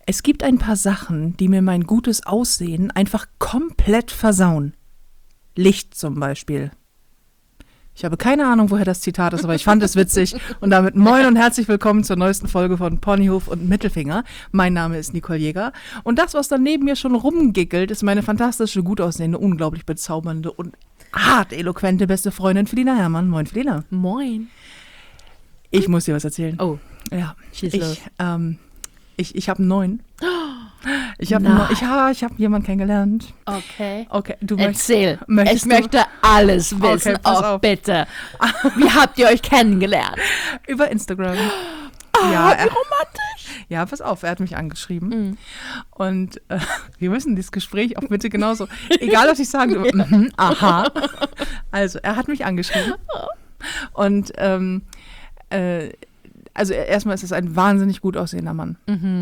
Es gibt ein paar Sachen, die mir mein gutes Aussehen einfach komplett versauen. Licht zum Beispiel. Ich habe keine Ahnung, woher das Zitat ist, aber ich fand es witzig. Und damit moin und herzlich willkommen zur neuesten Folge von Ponyhof und Mittelfinger. Mein Name ist Nicole Jäger. Und das, was da neben mir schon rumgickelt, ist meine fantastische, gut aussehende, unglaublich bezaubernde und hart eloquente beste Freundin Felina Herrmann. Moin, Felina. Moin. Ich muss dir was erzählen. Oh, ja. schieß los. Ich habe einen neuen. Ich habe jemanden kennengelernt. Okay. Du Erzähl. Möchtest Ich du? möchte alles wissen. Okay, pass Oh, auf. bitte. Wie habt ihr euch kennengelernt? Über Instagram. Wie romantisch. Ja, pass auf, er hat mich angeschrieben. Und wir müssen dieses Gespräch auch bitte genauso, egal was ich sage, aha. Also, er hat mich angeschrieben. Und also erstmal ist es ein wahnsinnig gut aussehender Mann.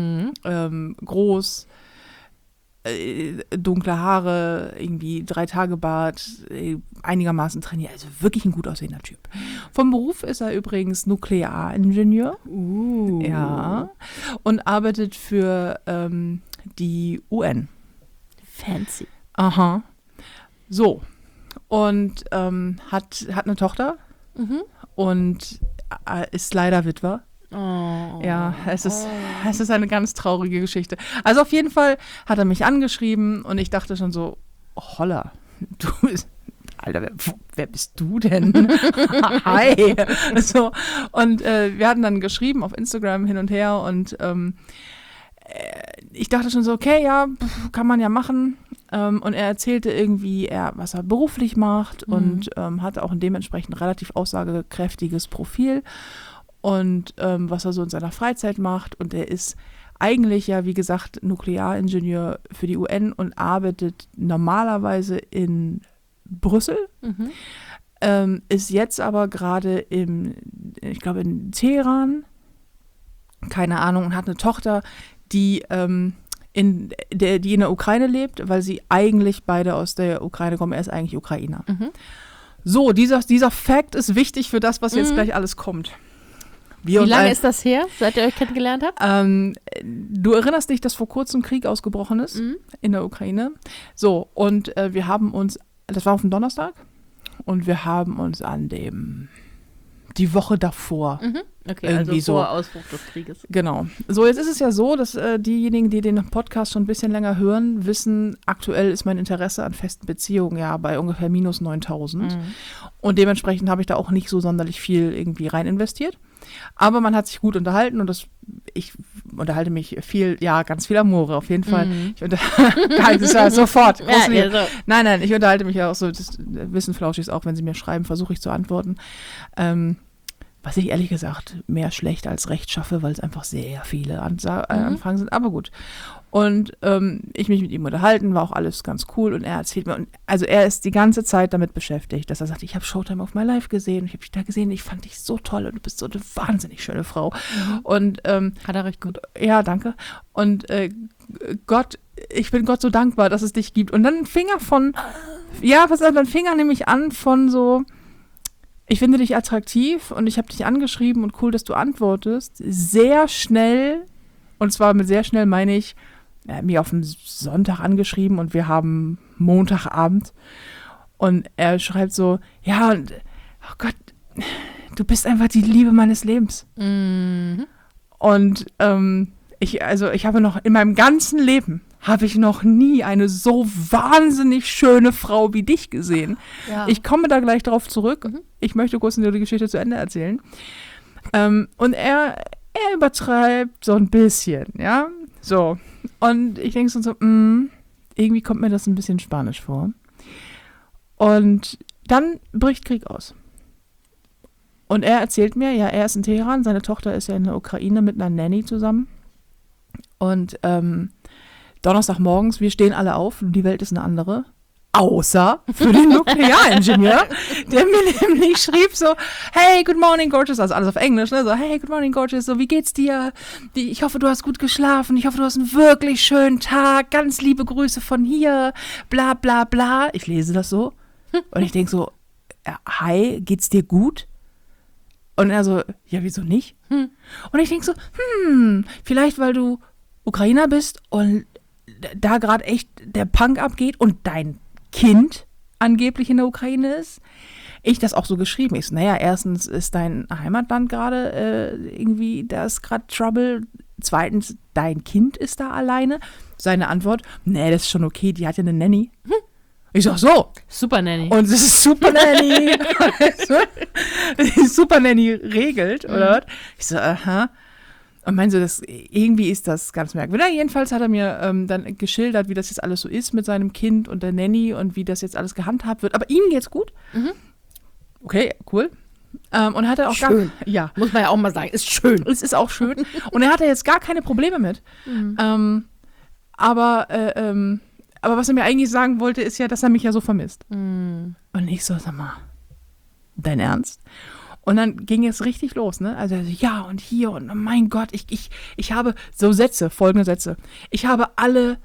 Groß, dunkle Haare, irgendwie 3 Tage Bart, einigermaßen trainiert. Also wirklich ein gut aussehender Typ. Vom Beruf ist er übrigens Nuklearingenieur. Ja. Und arbeitet für die UN. Fancy. Aha. So. Und hat eine Tochter und ist leider Witwer. Oh. Ja, es ist eine ganz traurige Geschichte. Also auf jeden Fall hat er mich angeschrieben und ich dachte schon so, holla, Alter, wer bist du denn? Hi. So, und wir hatten dann geschrieben auf Instagram hin und her und ich dachte schon so, okay, ja, kann man ja machen. Und er erzählte irgendwie, was er beruflich macht und hatte auch ein dementsprechend relativ aussagekräftiges Profil und was er so in seiner Freizeit macht. Und er ist eigentlich ja, wie gesagt, Nuklearingenieur für die UN und arbeitet normalerweise in Brüssel. Ist jetzt aber gerade ich glaube in Teheran, keine Ahnung, und hat eine Tochter, die in der Ukraine lebt, weil sie eigentlich beide aus der Ukraine kommen. Er ist eigentlich Ukrainer. So, dieser Fact ist wichtig für das, was jetzt gleich alles kommt. Wie lange ist das her, seit ihr euch kennengelernt habt? Du erinnerst dich, dass vor kurzem Krieg ausgebrochen ist in der Ukraine. So, und wir haben uns, das war auf dem Donnerstag, und wir haben uns die Woche davor. Okay, irgendwie also vor so. Ausbruch des Krieges. Genau. So, jetzt ist es ja so, dass diejenigen, die den Podcast schon ein bisschen länger hören, wissen, aktuell ist mein Interesse an festen Beziehungen ja bei ungefähr minus 9.000. Und dementsprechend habe ich da auch nicht so sonderlich viel irgendwie rein investiert. Aber man hat sich gut unterhalten und ich unterhalte mich viel, ja, ganz viel Amore auf jeden Fall. Das ist ja sofort. Ja, so. Nein, ich unterhalte mich ja auch so, das wissen Flauschis auch, wenn sie mir schreiben, versuche ich zu antworten. Was ich ehrlich gesagt mehr schlecht als recht schaffe, weil es einfach sehr viele Anfragen sind, aber gut. Und ich mich mit ihm unterhalten, war auch alles ganz cool und er erzählt mir, also er ist die ganze Zeit damit beschäftigt, dass er sagt, ich habe Showtime of My Life gesehen und ich habe dich da gesehen, ich fand dich so toll und du bist so eine wahnsinnig schöne Frau. Und Hat er recht gut. Ja, danke. Und Gott, ich bin Gott so dankbar, dass es dich gibt. Und dann fing er nämlich an von so, ich finde dich attraktiv und ich habe dich angeschrieben und cool, dass du antwortest. Sehr schnell, und zwar mit sehr schnell meine ich, er hat mich auf den Sonntag angeschrieben und wir haben Montagabend. Und er schreibt so, ja, und, oh Gott, du bist einfach die Liebe meines Lebens. Und ich habe noch in meinem ganzen Leben habe ich noch nie eine so wahnsinnig schöne Frau wie dich gesehen. Ja. Ich komme da gleich drauf zurück. Ich möchte kurz die Geschichte zu Ende erzählen. Und er übertreibt so ein bisschen, ja. So. Und ich denke so, irgendwie kommt mir das ein bisschen spanisch vor. Und dann bricht Krieg aus. Und er erzählt mir, ja, er ist in Teheran, seine Tochter ist ja in der Ukraine mit einer Nanny zusammen. Und Donnerstagmorgens, wir stehen alle auf, die Welt ist eine andere. Außer für den Nuklearingenieur, der mir nämlich schrieb so, hey, good morning, gorgeous, also alles auf Englisch, ne? So, hey, good morning, gorgeous, so, wie geht's dir? Ich hoffe, du hast gut geschlafen, ich hoffe, du hast einen wirklich schönen Tag, ganz liebe Grüße von hier, bla, bla, bla. Ich lese das so und ich denke so, hi, geht's dir gut? Und er so, ja, wieso nicht? Und ich denke so, vielleicht, weil du Ukrainer bist und da gerade echt der Punk abgeht und dein Kind angeblich in der Ukraine ist. Ich das auch so geschrieben. Ich so, naja, erstens ist dein Heimatland gerade irgendwie, da ist gerade Trouble. Zweitens, dein Kind ist da alleine. Seine Antwort, nee, das ist schon okay, die hat ja eine Nanny. Ich sag so. Super Nanny. Und es ist Super Nanny. Die Super Nanny regelt, oder was? Ich so, aha. Und meinte so, irgendwie ist das ganz merkwürdig. Ja, jedenfalls hat er mir dann geschildert, wie das jetzt alles so ist mit seinem Kind und der Nanny und wie das jetzt alles gehandhabt wird. Aber ihm geht's gut. Okay, cool. Und hat er auch schön. Ja. Muss man ja auch mal sagen, ist schön. Es ist auch schön. Und er hatte jetzt gar keine Probleme mit. Aber was er mir eigentlich sagen wollte, ist ja, dass er mich ja so vermisst. Und ich so, sag mal, dein Ernst? Und dann ging es richtig los, ne? Also ja und hier und oh mein Gott, ich habe so folgende Sätze. Ich habe alle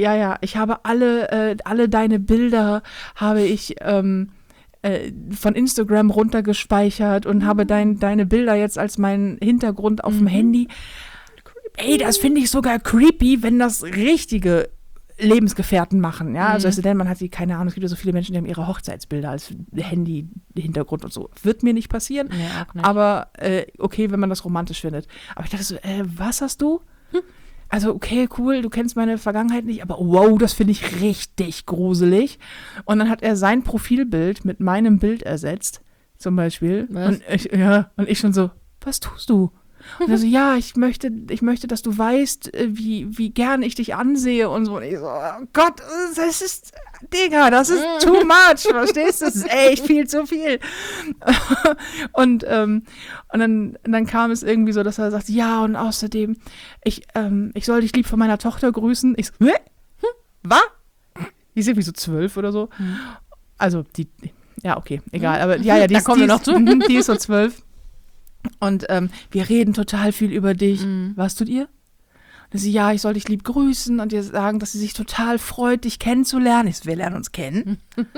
deine Bilder habe ich von Instagram runtergespeichert und habe deine Bilder jetzt als meinen Hintergrund auf dem Handy. Ey, das finde ich sogar creepy, wenn das richtige Lebensgefährten machen, ja, also denn man hat keine Ahnung, es gibt ja so viele Menschen, die haben ihre Hochzeitsbilder als Handy-Hintergrund und so. Wird mir nicht passieren, ja, auch nicht. Aber okay, wenn man das romantisch findet. Aber ich dachte so, was hast du? Also okay, cool, du kennst meine Vergangenheit nicht, aber wow, das finde ich richtig gruselig. Und dann hat er sein Profilbild mit meinem Bild ersetzt, zum Beispiel. Was? Und ich schon so, was tust du? Und er so, ja, ich möchte, dass du weißt, wie gern ich dich ansehe und so. Und ich so, oh Gott, das ist too much, verstehst du? Das ist echt viel zu viel. Und dann kam es irgendwie so, dass er sagt, ja, und außerdem, ich soll dich lieb von meiner Tochter grüßen. Ich so, was? Die ist irgendwie so 12 oder so. Also, ja, okay, egal. Aber ja, die ist so 12. Und wir reden total viel über dich. Was tut ihr? Und sie, ja, ich soll dich lieb grüßen und dir sagen, dass sie sich total freut, dich kennenzulernen. Ich so, wir lernen uns kennen.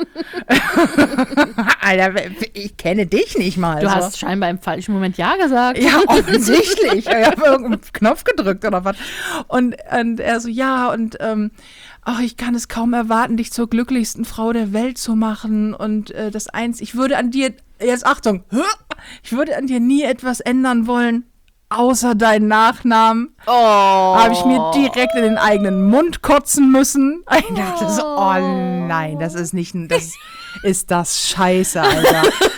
Alter, ich kenne dich nicht mal. Du hast scheinbar im falschen Moment Ja gesagt. Ja, offensichtlich. Ich habe irgendeinen Knopf gedrückt oder was. Und er so, ja, und ich kann es kaum erwarten, dich zur glücklichsten Frau der Welt zu machen. Und ich würde an dir, jetzt Achtung, ich würde an dir nie etwas ändern wollen, außer deinen Nachnamen. Habe ich mir direkt in den eigenen Mund kotzen müssen. Ich dachte so, oh nein, das ist das Scheiße, Alter.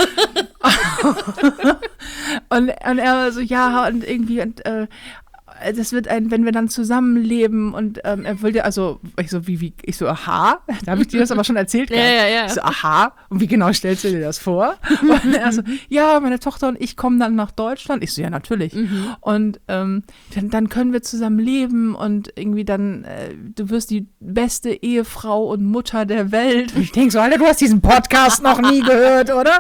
und er so, ja, und irgendwie, das wird wenn wir dann zusammenleben und er will ja, also ich so, aha, da habe ich dir das aber schon erzählt. Ja. Ich so, aha, und wie genau stellst du dir das vor? Und er so, ja, meine Tochter und ich kommen dann nach Deutschland. Ich so, ja, natürlich. Und dann können wir zusammen leben und irgendwie dann, du wirst die beste Ehefrau und Mutter der Welt. Und ich denke so, Alter, du hast diesen Podcast noch nie gehört, oder?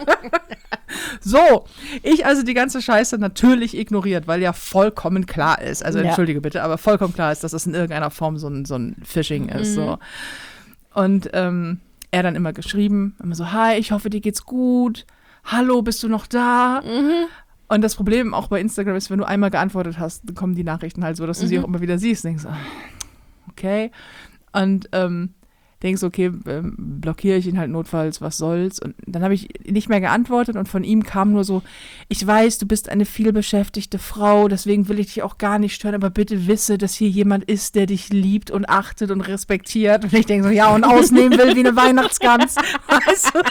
So, ich also die ganze Scheiße natürlich ignoriert, weil ja vollkommen klar ist, also entschuldige bitte, aber vollkommen klar ist, dass das in irgendeiner Form so ein Phishing ist. So. Und er dann immer geschrieben, immer so, hi, ich hoffe, dir geht's gut. Hallo, bist du noch da? Und das Problem auch bei Instagram ist, wenn du einmal geantwortet hast, dann kommen die Nachrichten halt so, dass du sie auch immer wieder siehst. Denkst so, okay. Und denkst, okay, blockiere ich ihn halt notfalls, was soll's. Und dann habe ich nicht mehr geantwortet und von ihm kam nur so, ich weiß, du bist eine vielbeschäftigte Frau, deswegen will ich dich auch gar nicht stören, aber bitte wisse, dass hier jemand ist, der dich liebt und achtet und respektiert. Und ich denke so, ja, und ausnehmen will wie eine Weihnachtsgans. Weißt du?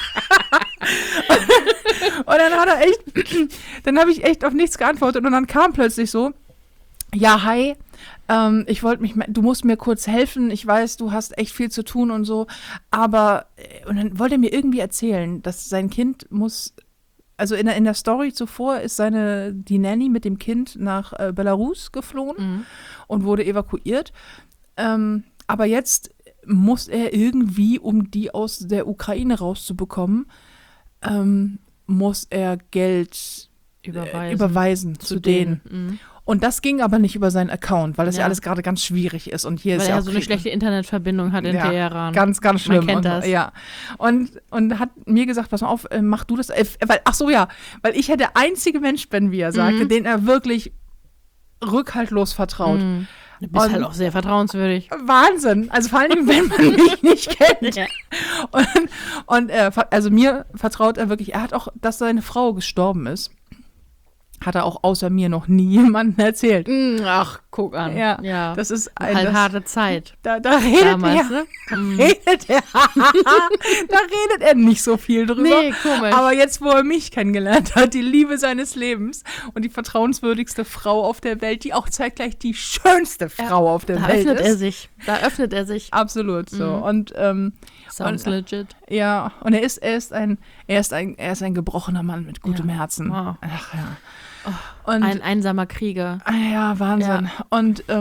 Und dann habe ich echt auf nichts geantwortet und dann kam plötzlich so, ja, hi, du musst mir kurz helfen, ich weiß, du hast echt viel zu tun und so, aber, und dann wollte er mir irgendwie erzählen, dass sein Kind also in der Story zuvor ist die Nanny mit dem Kind nach Belarus geflohen und wurde evakuiert, aber jetzt muss er irgendwie, um die aus der Ukraine rauszubekommen, muss er Geld überweisen zu denen. Und das ging aber nicht über seinen Account, weil das ja alles gerade ganz schwierig ist. Und hier weil ist ja er so eine schlechte Internetverbindung hat in Teheran. Ganz, ganz schlimm. Man kennt das. Ja. Und hat mir gesagt, pass mal auf, mach du das. Weil ich ja der einzige Mensch bin, wie er sagte, den er wirklich rückhaltlos vertraut. Du bist halt auch sehr vertrauenswürdig. Wahnsinn. Also vor allem, wenn man mich nicht kennt. Ja. Und also mir vertraut er wirklich, er hat auch, dass seine Frau gestorben ist, hat er auch außer mir noch nie jemandem erzählt. Ach, guck an. Ja. Das ist halt harte Zeit. Da redet damals, er. Ne? Da redet er nicht so viel drüber. Nee, komisch. Aber jetzt, wo er mich kennengelernt hat, die Liebe seines Lebens und die vertrauenswürdigste Frau auf der Welt, die auch zeitgleich die schönste Frau auf der Welt ist. Da öffnet er sich. Absolut so. Und Sounds legit. ja, und er ist ein gebrochener Mann mit gutem Herzen. Wow. Ach ja. Und ein einsamer Krieger. Ja, Wahnsinn. Ja.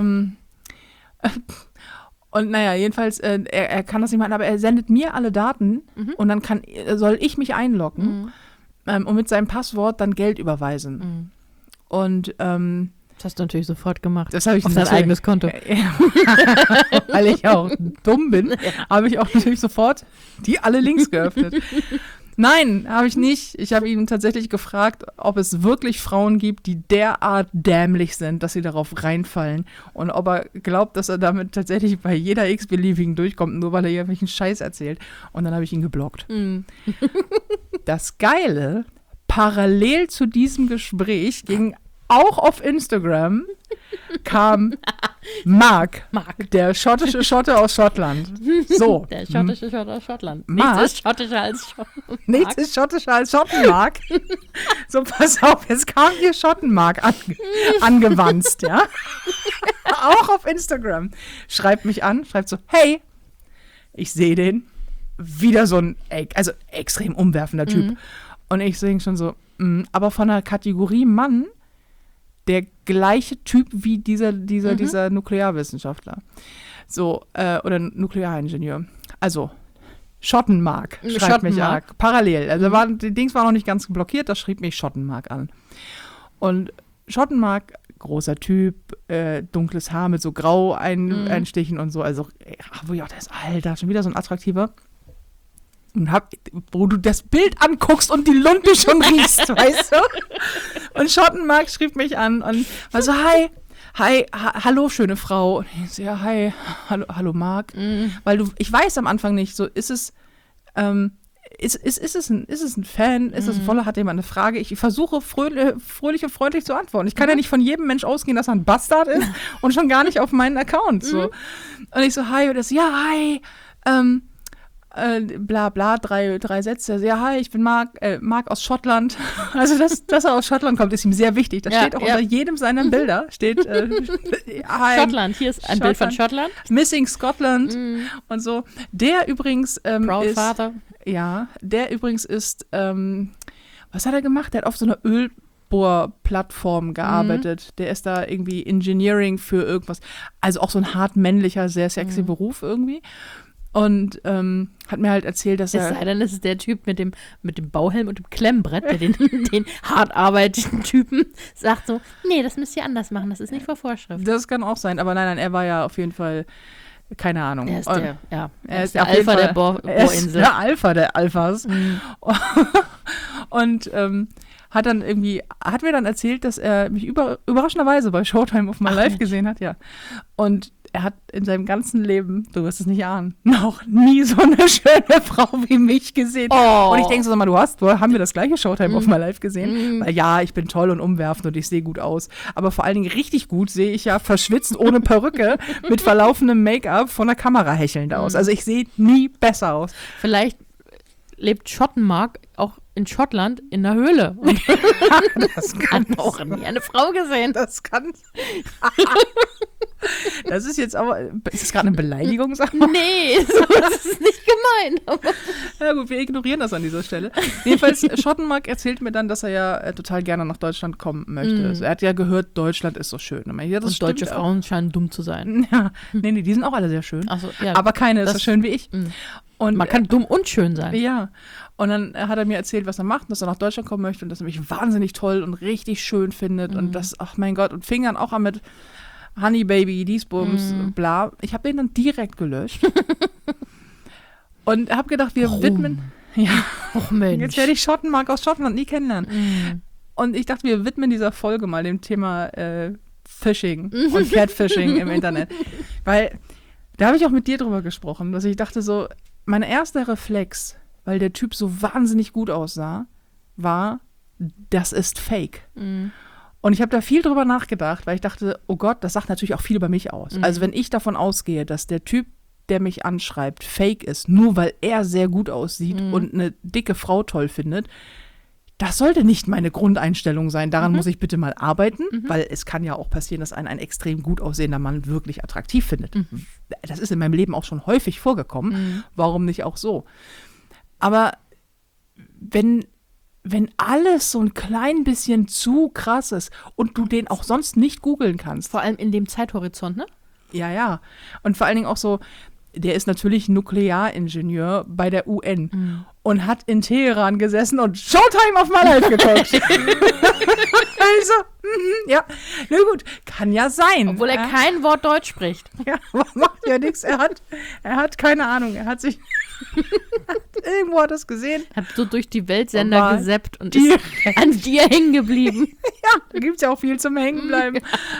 Und naja, jedenfalls, er kann das nicht machen, aber er sendet mir alle Daten und dann soll ich mich einloggen und mit seinem Passwort dann Geld überweisen. Und das hast du natürlich sofort gemacht. Das habe ich auf dein eigenes Konto. Weil ich auch dumm bin, habe ich auch natürlich sofort alle Links geöffnet. Nein, habe ich nicht. Ich habe ihn tatsächlich gefragt, ob es wirklich Frauen gibt, die derart dämlich sind, dass sie darauf reinfallen. Und ob er glaubt, dass er damit tatsächlich bei jeder x-beliebigen durchkommt, nur weil er irgendwelchen Scheiß erzählt. Und dann habe ich ihn geblockt. Das Geile, parallel zu diesem Gespräch ging auch auf Instagram kam Mark, der schottische Schotte aus Schottland. So. Der schottische Schotte aus Schottland. Mark. Nichts ist schottischer als Schotten. Nichts ist schottischer als Schottenmark. So, pass auf, jetzt kam hier Schottenmark angewanzt, ja. Auch auf Instagram. Schreibt mich an, schreibt so, hey, ich sehe den. Wieder so ein, also extrem umwerfender Typ. Und ich sehe ihn schon so, aber von der Kategorie Mann, der gleiche Typ wie dieser Nuklearwissenschaftler. So, oder Nuklearingenieur. Also, Schottenmark schreibt mich an. Parallel. Also, die Dings war noch nicht ganz blockiert, das schrieb mich Schottenmark an. Und Schottenmark, großer Typ, dunkles Haar mit so grau einstichen und so. Also, wo ich auch, der ist Alter, schon wieder so ein attraktiver. Und wo du das Bild anguckst und die Lunte schon riechst, weißt du? Und Schottenmark schrieb mich an und war so, hallo, schöne Frau. Und ich so, ja, hi, hallo Mark. Weil ich weiß am Anfang nicht, so, ist es ein Fan, ist es ein Follower, hat jemand eine Frage? Ich versuche fröhlich und freundlich zu antworten. Ich kann ja nicht von jedem Mensch ausgehen, dass er ein Bastard ist und schon gar nicht auf meinen Account. So. Und ich so, hi, und das, ja, hi, bla bla, drei Sätze. Ja, hi, ich bin Mark aus Schottland. Also, dass er aus Schottland kommt, ist ihm sehr wichtig. Das steht auch unter jedem seiner Bilder. Steht hi, Schottland, hier ist ein Bild von Schottland. Missing Scotland und so. Der übrigens Proud Father. Ja, der übrigens ist, was hat er gemacht? Der hat auf so einer Ölbohrplattform gearbeitet. Der ist da irgendwie Engineering für irgendwas. Also auch so ein hart männlicher, sehr sexy Beruf irgendwie. Und hat mir halt erzählt, dass er... Es sei denn, es ist der Typ mit dem Bauhelm und dem Klemmbrett, der den hart arbeitenden Typen sagt so, nee, das müsst ihr anders machen, das ist nicht vor Vorschrift. Das kann auch sein, aber nein, er war ja auf jeden Fall, keine Ahnung. Er ist der Alpha der Bohrinsel. Er ist der Alpha der Alphas. Und hat mir dann erzählt, dass er mich überraschenderweise bei Showtime auf My Life gesehen hat, ja. Und er hat in seinem ganzen Leben, du wirst es nicht ahnen, noch nie so eine schöne Frau wie mich gesehen. Oh. Und ich denke so, sag mal, haben wir das gleiche Showtime auf My Life gesehen? Weil ja, ich bin toll und umwerfend und ich sehe gut aus. Aber vor allen Dingen richtig gut sehe ich ja verschwitzt, ohne Perücke, mit verlaufendem Make-up von der Kamera hechelnd aus. Also ich sehe nie besser aus. Vielleicht lebt Schottenmark auch in Schottland in einer Höhle. Und das kann auch nie eine Frau gesehen. Das kann. Das ist jetzt aber. Ist das gerade eine Beleidigung? Nee, das ist nicht gemein. Ja gut, wir ignorieren das an dieser Stelle. Jedenfalls, Schottenmark erzählt mir dann, dass er ja total gerne nach Deutschland kommen möchte. Also, er hat ja gehört, Deutschland ist so schön. Ja, das und deutsche Frauen scheinen dumm zu sein. Ja, nee, die sind auch alle sehr schön. Ach so, ja, aber keine ist so schön wie ich. Und man kann dumm und schön sein. Ja. Und dann hat er mir erzählt, was er macht, dass er nach Deutschland kommen möchte und dass er mich wahnsinnig toll und richtig schön findet und das, ach mein Gott, und fing dann auch an mit Honey Baby, dies, Bums, bla. Ich habe den dann direkt gelöscht und habe gedacht, wir widmen. Ja, och Mensch. Jetzt werde ich Schottenmark aus Schottland nie kennenlernen. Und ich dachte, wir widmen dieser Folge mal dem Thema Phishing und Catfishing im Internet. Weil, da habe ich auch mit dir drüber gesprochen, dass ich dachte so, mein erster Reflex, weil der Typ so wahnsinnig gut aussah, war, das ist Fake. Und ich habe da viel drüber nachgedacht, weil ich dachte, oh Gott, das sagt natürlich auch viel über mich aus. Also wenn ich davon ausgehe, dass der Typ, der mich anschreibt, fake ist, nur weil er sehr gut aussieht und eine dicke Frau toll findet, das sollte nicht meine Grundeinstellung sein. Daran muss ich bitte mal arbeiten, weil es kann ja auch passieren, dass ein extrem gut aussehender Mann wirklich attraktiv findet. Das ist in meinem Leben auch schon häufig vorgekommen. Warum nicht auch so? Aber wenn alles so ein klein bisschen zu krass ist und du den auch sonst nicht googeln kannst. Vor allem in dem Zeithorizont, ne? Ja. Und vor allen Dingen auch so, der ist natürlich Nuklearingenieur bei der UN und hat in Teheran gesessen und Showtime of My Life geguckt. Also, ja, na gut, kann ja sein. Obwohl er kein Wort Deutsch spricht. Ja, aber macht ja nichts. Er hat keine Ahnung, er hat sich irgendwo hat es gesehen. Hat so durch die Weltsender gesappt und ist an dir hängen geblieben. Ja, da gibt es ja auch viel zum Hängenbleiben.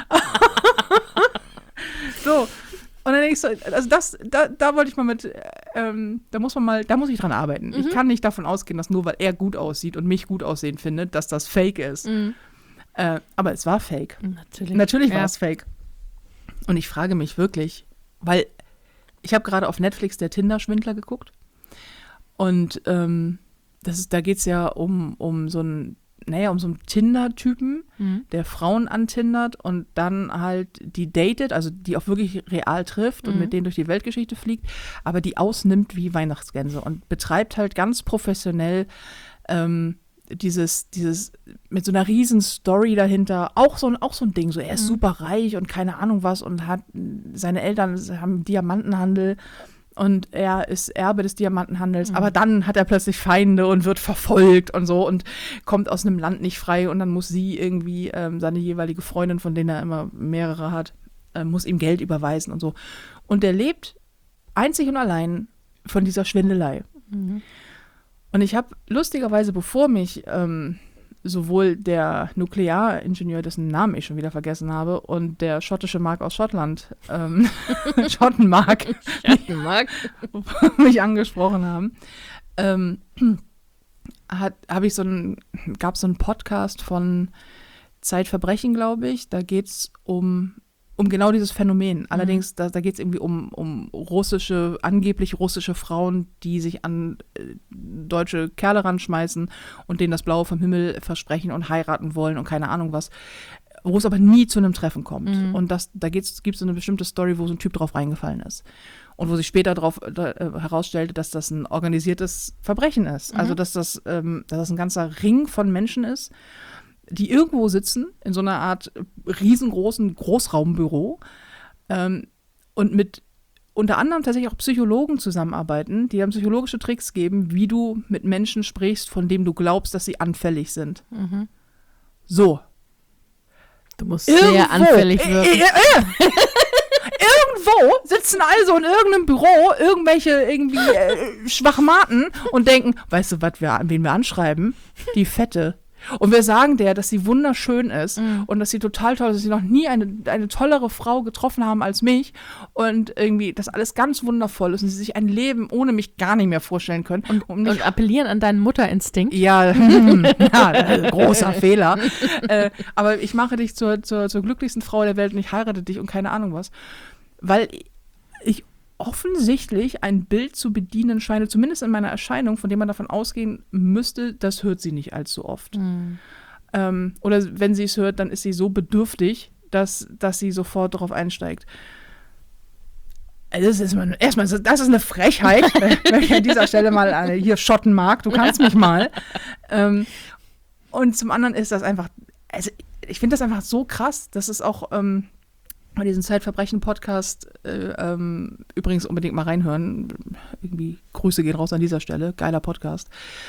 So, und dann denke ich so, also da wollte ich mal mit, da muss ich dran arbeiten. Ich kann nicht davon ausgehen, dass nur weil er gut aussieht und mich gut aussehen findet, dass das Fake ist. Aber es war Fake. Natürlich war es Fake. Und ich frage mich wirklich, weil ich habe gerade auf Netflix der Tinder-Schwindler geguckt und da geht es ja um so einen Tinder-Typen, der Frauen antindert und dann halt die datet, also die auch wirklich real trifft und mit denen durch die Weltgeschichte fliegt, aber die ausnimmt wie Weihnachtsgänse und betreibt halt ganz professionell dieses mit so einer riesen Story dahinter, auch so ein Ding, so er ist super reich und keine Ahnung was und seine Eltern haben Diamantenhandel und er ist Erbe des Diamantenhandels, aber dann hat er plötzlich Feinde und wird verfolgt und so und kommt aus einem Land nicht frei und dann muss sie irgendwie, seine jeweilige Freundin, von denen er immer mehrere hat, muss ihm Geld überweisen und so. Und der lebt einzig und allein von dieser Schwindelei. Und ich habe lustigerweise, bevor mich sowohl der Nuklearingenieur, dessen Namen ich schon wieder vergessen habe, und der schottische Mark aus Schottland, Schottenmark, mich angesprochen haben, gab es so einen Podcast von Zeitverbrechen, glaube ich. Da geht es um genau dieses Phänomen. Allerdings, da geht es irgendwie um angeblich russische Frauen, die sich an deutsche Kerle ranschmeißen und denen das Blaue vom Himmel versprechen und heiraten wollen und keine Ahnung was, wo es aber nie zu einem Treffen kommt. Und da gibt es so eine bestimmte Story, wo so ein Typ drauf reingefallen ist. Und wo sich später herausstellte, dass das ein organisiertes Verbrechen ist. Also, dass das ein ganzer Ring von Menschen ist, die irgendwo sitzen, in so einer Art riesengroßen Großraumbüro und mit unter anderem tatsächlich auch Psychologen zusammenarbeiten, die dann psychologische Tricks geben, wie du mit Menschen sprichst, von denen du glaubst, dass sie anfällig sind. So. Du musst sehr anfällig wirken. Irgendwo sitzen also in irgendeinem Büro irgendwie Schwachmaten und denken, weißt du, wen wir anschreiben? Die Fette. Und wir sagen der, dass sie wunderschön ist und dass sie total toll ist, dass sie noch nie eine tollere Frau getroffen haben als mich und irgendwie das alles ganz wundervoll ist und sie sich ein Leben ohne mich gar nicht mehr vorstellen können. Und appellieren an deinen Mutterinstinkt. Ja, großer Fehler. Aber ich mache dich zur glücklichsten Frau der Welt und ich heirate dich und keine Ahnung was. Weil ich offensichtlich ein Bild zu bedienen scheine, zumindest in meiner Erscheinung, von dem man davon ausgehen müsste, das hört sie nicht allzu oft. Oder wenn sie es hört, dann ist sie so bedürftig, dass sie sofort darauf einsteigt. Das ist eine Frechheit, wenn ich an dieser Stelle mal hier schotten mag, du kannst mich mal. Und zum anderen ist das einfach, also ich finde das einfach so krass, dass es auch bei diesem Zeitverbrechen-Podcast übrigens unbedingt mal reinhören. Irgendwie Grüße gehen raus an dieser Stelle. Geiler Podcast.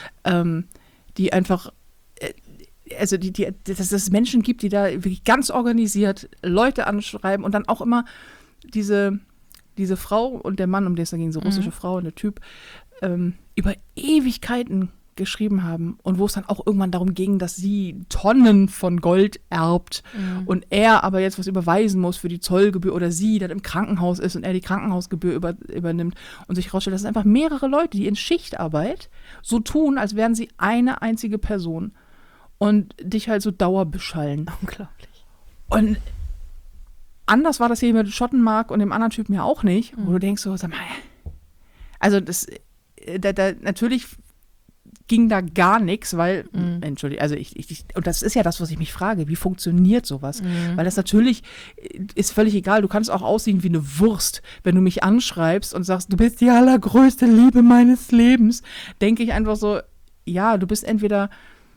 Die einfach, dass es Menschen gibt, die da wirklich ganz organisiert Leute anschreiben und dann auch immer diese Frau und der Mann, um den es da ging, so russische Frau und der Typ, über Ewigkeiten geschrieben haben und wo es dann auch irgendwann darum ging, dass sie Tonnen von Gold erbt und er aber jetzt was überweisen muss für die Zollgebühr oder sie dann im Krankenhaus ist und er die Krankenhausgebühr übernimmt und sich herausstellt, das sind einfach mehrere Leute, die in Schichtarbeit so tun, als wären sie eine einzige Person und dich halt so dauerbeschallen. Unglaublich. Und anders war das hier mit Schottenmark und dem anderen Typen ja auch nicht, wo du denkst so, sag mal, also das, natürlich ging da gar nichts, weil, entschuldige, also und das ist ja das, was ich mich frage, wie funktioniert sowas? Weil das natürlich ist völlig egal, du kannst auch aussehen wie eine Wurst, wenn du mich anschreibst und sagst, du bist die allergrößte Liebe meines Lebens, denke ich einfach so, ja, du bist entweder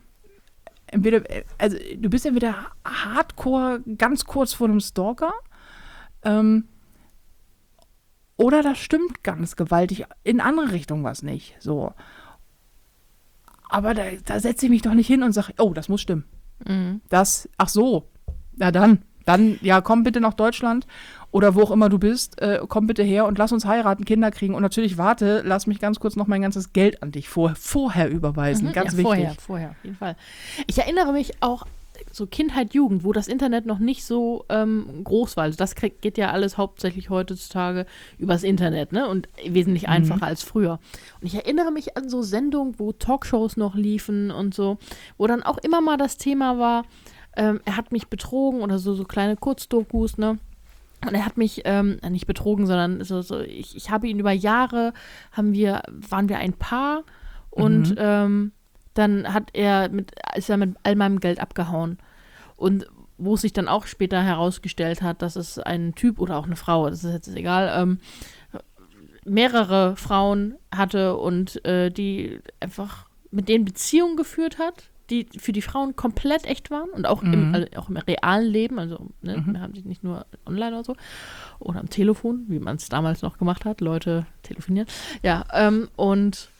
hardcore, ganz kurz vor einem Stalker, oder das stimmt ganz gewaltig, in andere Richtung was nicht, so. Aber da setze ich mich doch nicht hin und sage, oh, das muss stimmen. Ach so, ja dann, ja, komm bitte nach Deutschland oder wo auch immer du bist, komm bitte her und lass uns heiraten, Kinder kriegen und natürlich lass mich ganz kurz noch mein ganzes Geld an dich vorher überweisen, ganz wichtig. Vorher, auf jeden Fall. Ich erinnere mich auch so Kindheit, Jugend, wo das Internet noch nicht so groß war. Also das geht ja alles hauptsächlich heutzutage übers Internet, ne? Und wesentlich einfacher als früher. Und ich erinnere mich an so Sendungen, wo Talkshows noch liefen und so, wo dann auch immer mal das Thema war, er hat mich betrogen oder so kleine Kurzdokus, ne? Und er hat mich nicht betrogen, sondern ich habe ihn über Jahre, waren wir ein Paar und dann ist er mit all meinem Geld abgehauen. Und wo es sich dann auch später herausgestellt hat, dass es ein Typ oder auch eine Frau, das ist jetzt egal, mehrere Frauen hatte und die einfach mit denen Beziehungen geführt hat, die für die Frauen komplett echt waren und auch im realen Leben, also wir haben sich nicht nur online oder so oder am Telefon, wie man es damals noch gemacht hat, Leute telefonieren, ja, und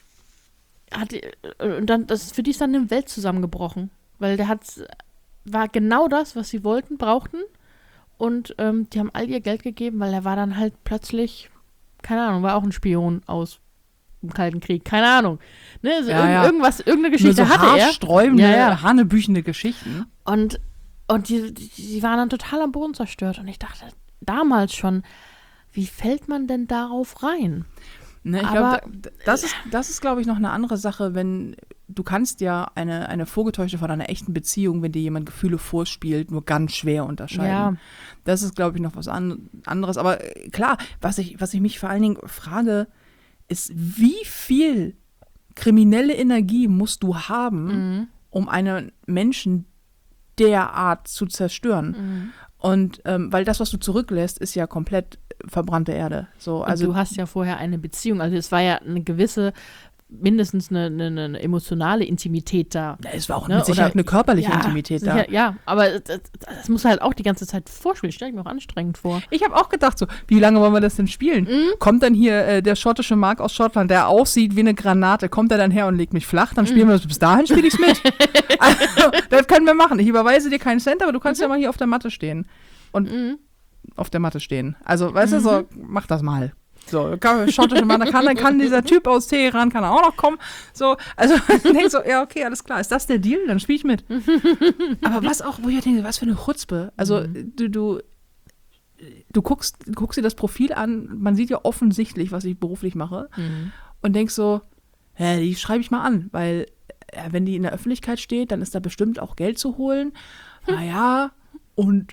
dann, für die ist dann eine Welt zusammengebrochen, weil war genau das, was sie brauchten und die haben all ihr Geld gegeben, weil er war dann halt plötzlich, keine Ahnung, war auch ein Spion aus dem Kalten Krieg, keine Ahnung. Ne? Also irgendeine Geschichte so hatte er. Haarsträubende, hanebüchende Geschichten. Und die waren dann total am Boden zerstört und ich dachte damals schon, wie fällt man denn darauf rein? Ne, ich glaube, das ist, glaube ich, noch eine andere Sache, wenn du kannst ja eine vorgetäuschte von einer echten Beziehung, wenn dir jemand Gefühle vorspielt, nur ganz schwer unterscheiden. Ja. Das ist, glaube ich, noch was anderes. Aber klar, was ich mich vor allen Dingen frage, ist, wie viel kriminelle Energie musst du haben, um einen Menschen derart zu zerstören? Und weil das, was du zurücklässt, ist ja komplett verbrannte Erde. So, also du hast ja vorher eine Beziehung, also es war ja eine gewisse, mindestens eine emotionale Intimität da. Ja, es war auch mit Sicherheit eine körperliche Intimität da. Ja, aber das muss halt auch die ganze Zeit vorspielen. Stell ich mir auch anstrengend vor. Ich habe auch gedacht so, wie lange wollen wir das denn spielen? Kommt dann hier der schottische Mark aus Schottland, der aussieht wie eine Granate, kommt er dann her und legt mich flach, dann spielen wir das, bis dahin spiele ich es mit. Also, das können wir machen. Ich überweise dir keinen Cent, aber du kannst ja mal hier auf der Matte stehen. Und auf der Matte stehen. Also, weißt du, so, mach das mal. So, schottische Mann, dann kann dieser Typ aus Teheran, kann er auch noch kommen. So, also, ich denke so, ja, okay, alles klar. Ist das der Deal? Dann spiele ich mit. Aber was auch, wo ich denke, was für eine Chutzpe. Also, du guckst dir das Profil an, man sieht ja offensichtlich, was ich beruflich mache und denkst so, die schreibe ich mal an, weil wenn die in der Öffentlichkeit steht, dann ist da bestimmt auch Geld zu holen. Naja, und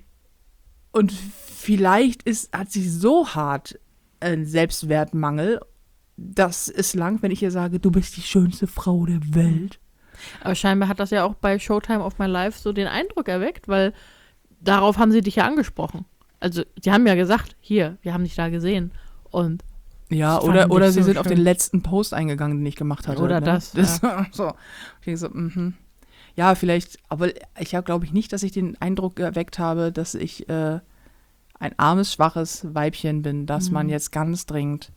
vielleicht hat sie so hart einen Selbstwertmangel, dass es langt, wenn ich ihr sage, du bist die schönste Frau der Welt. Aber scheinbar hat das ja auch bei Showtime of My Life so den Eindruck erweckt, weil darauf haben sie dich ja angesprochen. Also, die haben ja gesagt, hier, wir haben dich da gesehen. Und ja, oder sie sind auf den letzten Post eingegangen, den ich gemacht hatte. Oder ne? das. Ja. So. Ich so, Ja, vielleicht, aber ich habe, glaube ich, nicht, dass ich den Eindruck erweckt habe, dass ich ein armes, schwaches Weibchen bin, das man jetzt ganz dringend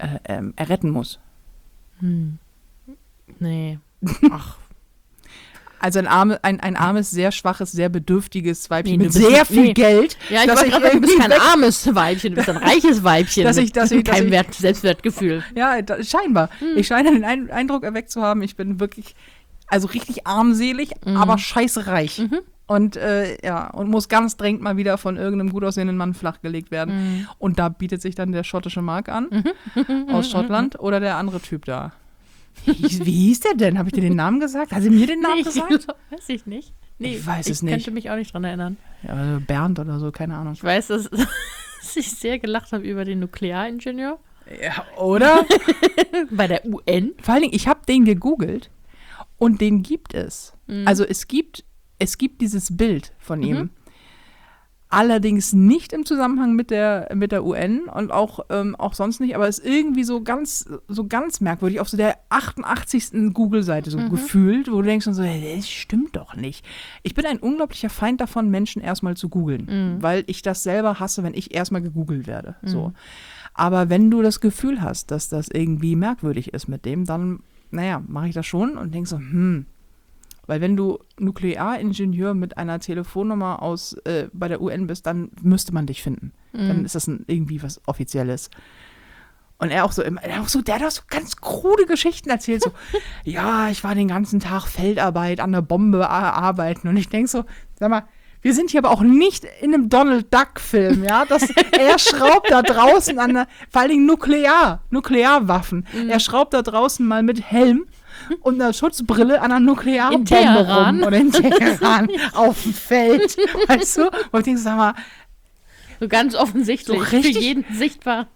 erretten muss. Nee. Ach. Also ein armes, sehr schwaches, sehr bedürftiges Weibchen mit du bist- sehr viel Geld. Ja, ich dass wollte gerade sagen, du bist kein irgendwie armes Weibchen, du bist ein reiches Weibchen. Dass ich- mit keinem Selbstwertgefühl. Ja, scheinbar. Ich scheine den Eindruck erweckt zu haben, ich bin wirklich, also richtig armselig, aber scheiße reich. Und und muss ganz dringend mal wieder von irgendeinem gut aussehenden Mann flachgelegt werden. Und da bietet sich dann der schottische Mark an, aus Schottland, oder der andere Typ da. Wie hieß der denn? Habe ich dir den Namen gesagt? Hat sie mir den Namen gesagt? Weiß ich nicht. Nee, Ich weiß es nicht. könnte mich auch nicht dran erinnern. Ja, Bernd oder so, keine Ahnung. Ich weiß, dass ich sehr gelacht habe über den Nuklearingenieur Ja, oder? bei der UN. Vor allen Dingen, ich habe den gegoogelt und den gibt es. Also es gibt dieses Bild von ihm. Allerdings nicht im Zusammenhang mit der UN und auch sonst nicht, aber es ist irgendwie so ganz merkwürdig, auf so der 88. Google-Seite so gefühlt, wo du denkst so, hey, das stimmt doch nicht. Ich bin ein unglaublicher Feind davon, Menschen erstmal zu googeln, weil ich das selber hasse, wenn ich erstmal gegoogelt werde. So. Aber wenn du das Gefühl hast, dass das irgendwie merkwürdig ist mit dem, dann, mache ich das schon und denk so, weil wenn du Nuklearingenieur mit einer Telefonnummer bei der UN bist, dann müsste man dich finden. Dann ist das irgendwie was Offizielles. Und der hat auch so ganz krude Geschichten erzählt, so, ja, ich war den ganzen Tag Feldarbeit an der Bombe arbeiten. Und ich denke so, sag mal, wir sind hier aber auch nicht in einem Donald Duck-Film, ja? Er schraubt da draußen vor allen Dingen Nuklearwaffen. Er schraubt da draußen mal mit Helm und einer Schutzbrille an einer Nuklearbombe rum oder in Teheran auf dem Feld. Weißt du? Und ich denke, sag mal, So ganz offensichtlich, So richtig- für jeden sichtbar.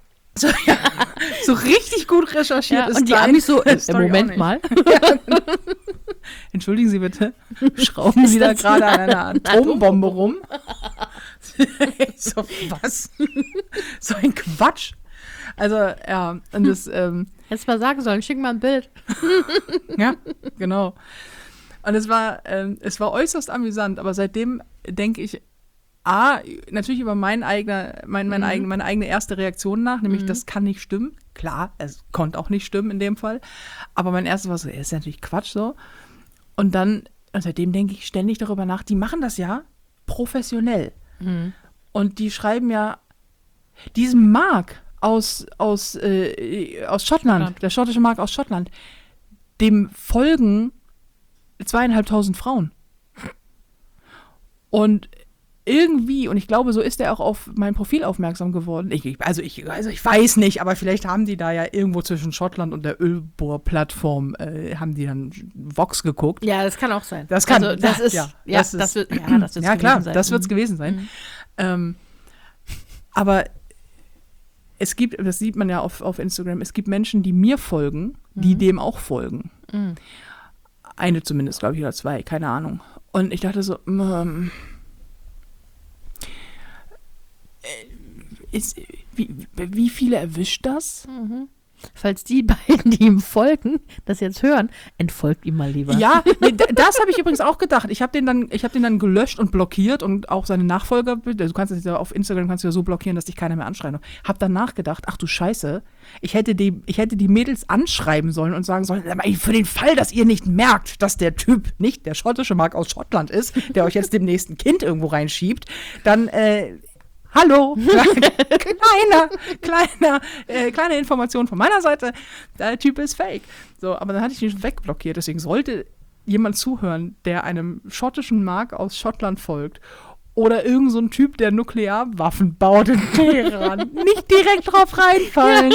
so richtig gut recherchiert ist und die deine Amis so, Story auch Moment nicht. mal. Entschuldigen Sie bitte, schrauben Sie da das gerade an einer Atombombe rum? So, was? So ein Quatsch. Also, ja, und das, Hättest mal sagen sollen, schick mal ein Bild. ja, genau. Und es war äußerst amüsant, aber seitdem denke ich, natürlich über meine eigene erste Reaktion nach, nämlich das kann nicht stimmen. Klar, es konnte auch nicht stimmen in dem Fall, aber mein erstes war so, ist natürlich Quatsch so. Und dann, seitdem denke ich ständig darüber nach, die machen das ja professionell. Und die schreiben ja diesen Mark aus Schottland, der schottische Mark aus Schottland, dem folgen 2.500 Frauen. Und irgendwie, und ich glaube, so ist er auch auf mein Profil aufmerksam geworden. Ich weiß nicht, aber vielleicht haben die da ja irgendwo zwischen Schottland und der Ölbohr-Plattform, haben die dann Vox geguckt. Ja, das kann auch sein. Das kann, also, das ist, das wird es ja, klar, gewesen sein. das wird es gewesen sein. Aber es gibt, das sieht man ja auf Instagram, es gibt Menschen, die mir folgen, die dem auch folgen. Eine zumindest, glaube ich, oder zwei, keine Ahnung. Und ich dachte so, wie viele erwischt das? Falls die beiden, die ihm folgen, das jetzt hören, entfolgt ihm mal lieber. Ja, nee, das habe ich übrigens auch gedacht. Ich habe den dann gelöscht und blockiert und auch seine Nachfolger, du kannst das ja auf Instagram kannst du ja so blockieren, dass dich keiner mehr anschreibt. Hab dann nachgedacht, ach du Scheiße, ich hätte die Mädels anschreiben sollen und sagen sollen, für den Fall, dass ihr nicht merkt, dass der Typ nicht der schottische Mark aus Schottland ist, der euch jetzt dem nächsten Kind irgendwo reinschiebt, dann hallo, kleine Information von meiner Seite, der Typ ist fake. So, aber dann hatte ich ihn schon wegblockiert, deswegen sollte jemand zuhören, der einem schottischen Mark aus Schottland folgt oder irgend so ein Typ, der Nuklearwaffen baut in Teheran, nicht direkt drauf reinfallen.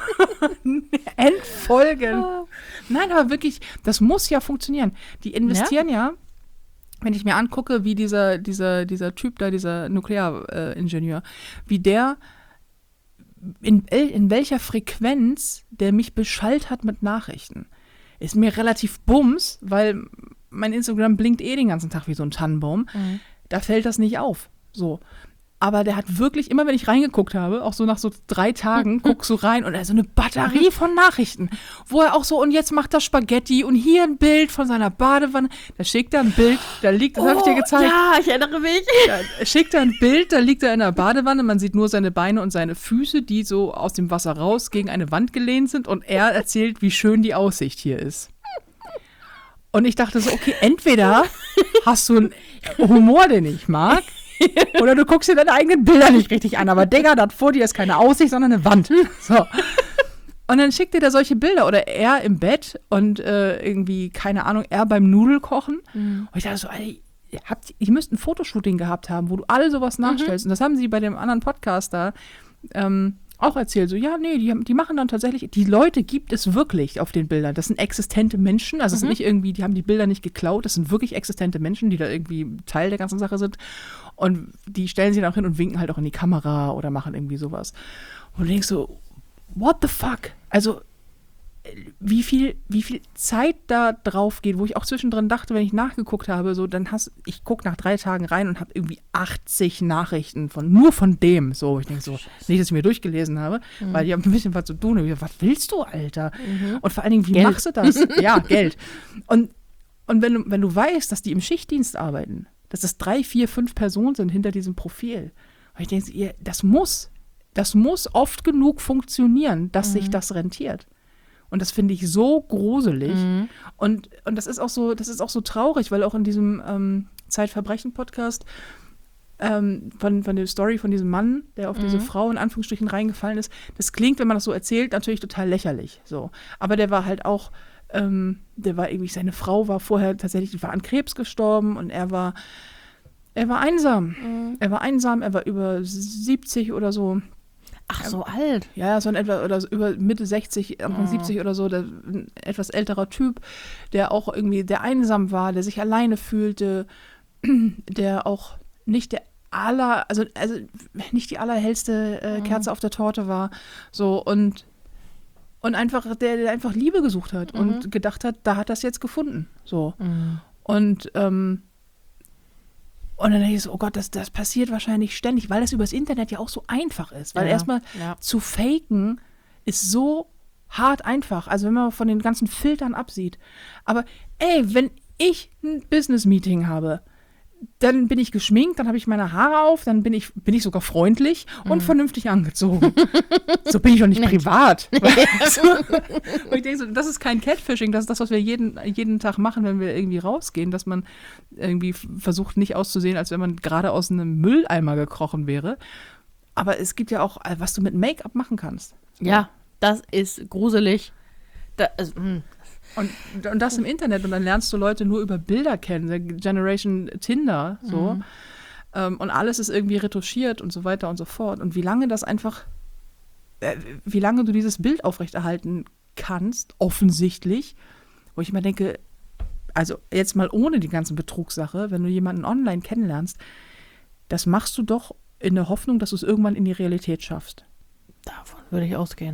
Entfolgen. Nein, aber wirklich, das muss ja funktionieren. Die investieren ja wenn ich mir angucke, wie dieser Typ da, dieser Nuklearingenieur, wie der, in welcher Frequenz der mich beschallt hat mit Nachrichten, ist mir relativ bums, weil mein Instagram blinkt den ganzen Tag wie so ein Tannenbaum. Da fällt das nicht auf. So. Aber der hat wirklich, immer wenn ich reingeguckt habe, auch so nach so 3 Tagen, guckst du rein und er hat so eine Batterie von Nachrichten, wo er auch so, und jetzt macht er Spaghetti und hier ein Bild von seiner Badewanne. Da schickt er ein Bild, da liegt, das habe ich dir gezeigt. Ja, ich erinnere mich. Da schickt er ein Bild, da liegt er in der Badewanne, man sieht nur seine Beine und seine Füße, die so aus dem Wasser raus gegen eine Wand gelehnt sind und er erzählt, wie schön die Aussicht hier ist. Und ich dachte so, okay, entweder hast du einen Humor, den ich mag, oder du guckst dir deine eigenen Bilder nicht richtig an. Aber Digga, das vor dir ist keine Aussicht, sondern eine Wand. So. Und dann schickt dir da solche Bilder. Oder er im Bett und irgendwie, keine Ahnung, er beim Nudelkochen. Und ich dachte so, ey, ihr müsst ein Fotoshooting gehabt haben, wo du alle sowas nachstellst. Und das haben sie bei dem anderen Podcast da auch erzählt. So, ja, nee, die machen dann tatsächlich, die Leute gibt es wirklich auf den Bildern. Das sind existente Menschen. Also es sind nicht irgendwie, die haben die Bilder nicht geklaut. Das sind wirklich existente Menschen, die da irgendwie Teil der ganzen Sache sind. Und die stellen sich dann auch hin und winken halt auch in die Kamera oder machen irgendwie sowas. Und du denkst so, what the fuck? Also, wie viel Zeit da drauf geht, wo ich auch zwischendrin dachte, wenn ich nachgeguckt habe, so, ich gucke nach 3 Tagen rein und habe irgendwie 80 Nachrichten nur von dem. So, ich denke so, nicht, dass ich mir durchgelesen habe, weil die haben ein bisschen was zu tun. Und ich, was willst du, Alter? Und vor allen Dingen, wie Geld. machst du das? Ja, Geld. Und wenn du weißt, dass die im Schichtdienst arbeiten, dass es 3, 4, 5 Personen sind hinter diesem Profil, und ich denke, das muss oft genug funktionieren, dass sich das rentiert. Und das finde ich so gruselig. Und das ist auch so traurig, weil auch in diesem Zeitverbrechen-Podcast von der Story von diesem Mann, der auf diese Frau in Anführungsstrichen reingefallen ist, das klingt, wenn man das so erzählt, natürlich total lächerlich. So. Aber der war halt auch, seine Frau war vorher tatsächlich, die war an Krebs gestorben und er war einsam. Er war einsam, er war über 70 oder so. Ach, so alt. Ja, so ein etwa oder so über Mitte 60, Anfang 70 oder so, ein etwas älterer Typ, der auch irgendwie, der einsam war, der sich alleine fühlte, der auch nicht also nicht die allerhellste Kerze auf der Torte war, so und einfach, der einfach Liebe gesucht hat und gedacht hat, da hat das jetzt gefunden, so. Und dann denke ich so, oh Gott, das passiert wahrscheinlich ständig, weil das übers Internet ja auch so einfach ist. Weil erstmal zu faken ist so hart einfach. Also wenn man von den ganzen Filtern absieht. Aber ey, wenn ich ein Business-Meeting habe, dann bin ich geschminkt, dann habe ich meine Haare auf, dann bin ich sogar freundlich und vernünftig angezogen. So bin ich doch nicht privat. Weißt du? Und ich denke so, das ist kein Catfishing, das ist das, was wir jeden Tag machen, wenn wir irgendwie rausgehen, dass man irgendwie versucht, nicht auszusehen, als wenn man gerade aus einem Mülleimer gekrochen wäre. Aber es gibt ja auch, was du mit Make-up machen kannst. Ja, das ist gruselig. Und das im Internet und dann lernst du Leute nur über Bilder kennen, der Generation Tinder, so. Und alles ist irgendwie retuschiert und so weiter und so fort. Und wie lange du dieses Bild aufrechterhalten kannst, offensichtlich, wo ich immer denke, also jetzt mal ohne die ganzen Betrugssache, wenn du jemanden online kennenlernst, das machst du doch in der Hoffnung, dass du es irgendwann in die Realität schaffst. Davon würde ich ausgehen.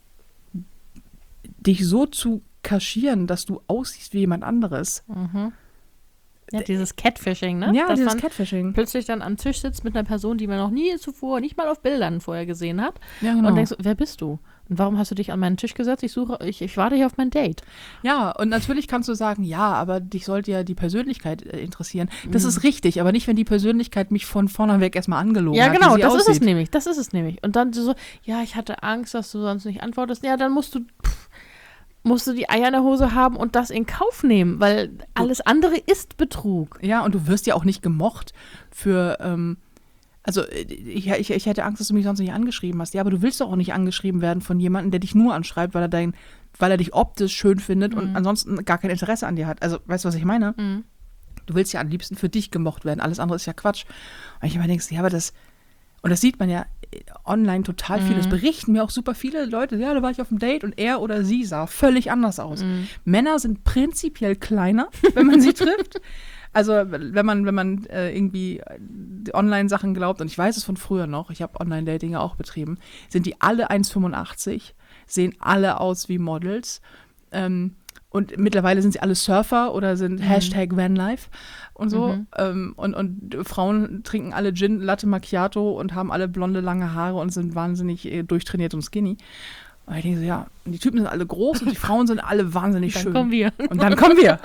Dich so zu kaschieren, dass du aussiehst wie jemand anderes. Ja, dieses Catfishing, ne? Ja, dass dieses man Catfishing. plötzlich dann am Tisch sitzt mit einer Person, die man noch nie zuvor, nicht mal auf Bildern vorher gesehen hat. Ja, genau. Und denkst, wer bist du? Und warum hast du dich an meinen Tisch gesetzt? Ich warte hier auf mein Date. Ja, und natürlich kannst du sagen, ja, aber dich sollte ja die Persönlichkeit interessieren. Das ist richtig, aber nicht, wenn die Persönlichkeit mich von vorne weg erstmal angelogen hat. Ja, genau, wie sie das aussieht. ist es nämlich. Und dann so, ja, ich hatte Angst, dass du sonst nicht antwortest. Ja, dann musst du die Eier in der Hose haben und das in Kauf nehmen, weil alles andere ist Betrug. Ja, und du wirst ja auch nicht gemocht für, also ich hätte Angst, dass du mich sonst nicht angeschrieben hast. Ja, aber du willst doch auch nicht angeschrieben werden von jemandem, der dich nur anschreibt, weil er dich optisch schön findet und ansonsten gar kein Interesse an dir hat. Also, weißt du, was ich meine? Du willst ja am liebsten für dich gemocht werden. Alles andere ist ja Quatsch. Und ich immer denkst, ja, aber das sieht man ja online total viel. Das berichten mir auch super viele Leute. Ja, da war ich auf einem Date und er oder sie sah völlig anders aus. Männer sind prinzipiell kleiner, wenn man sie trifft. Also wenn man irgendwie Online-Sachen glaubt, und ich weiß es von früher noch, ich habe Online-Dating ja auch betrieben, sind die alle 1,85, sehen alle aus wie Models. Und mittlerweile sind sie alle Surfer oder sind #Vanlife und so. Und Frauen trinken alle Gin, Latte Macchiato und haben alle blonde, lange Haare und sind wahnsinnig durchtrainiert und skinny. Und ich denke so, ja, die Typen sind alle groß und die Frauen sind alle wahnsinnig schön. Kommen wir. Und dann kommen wir.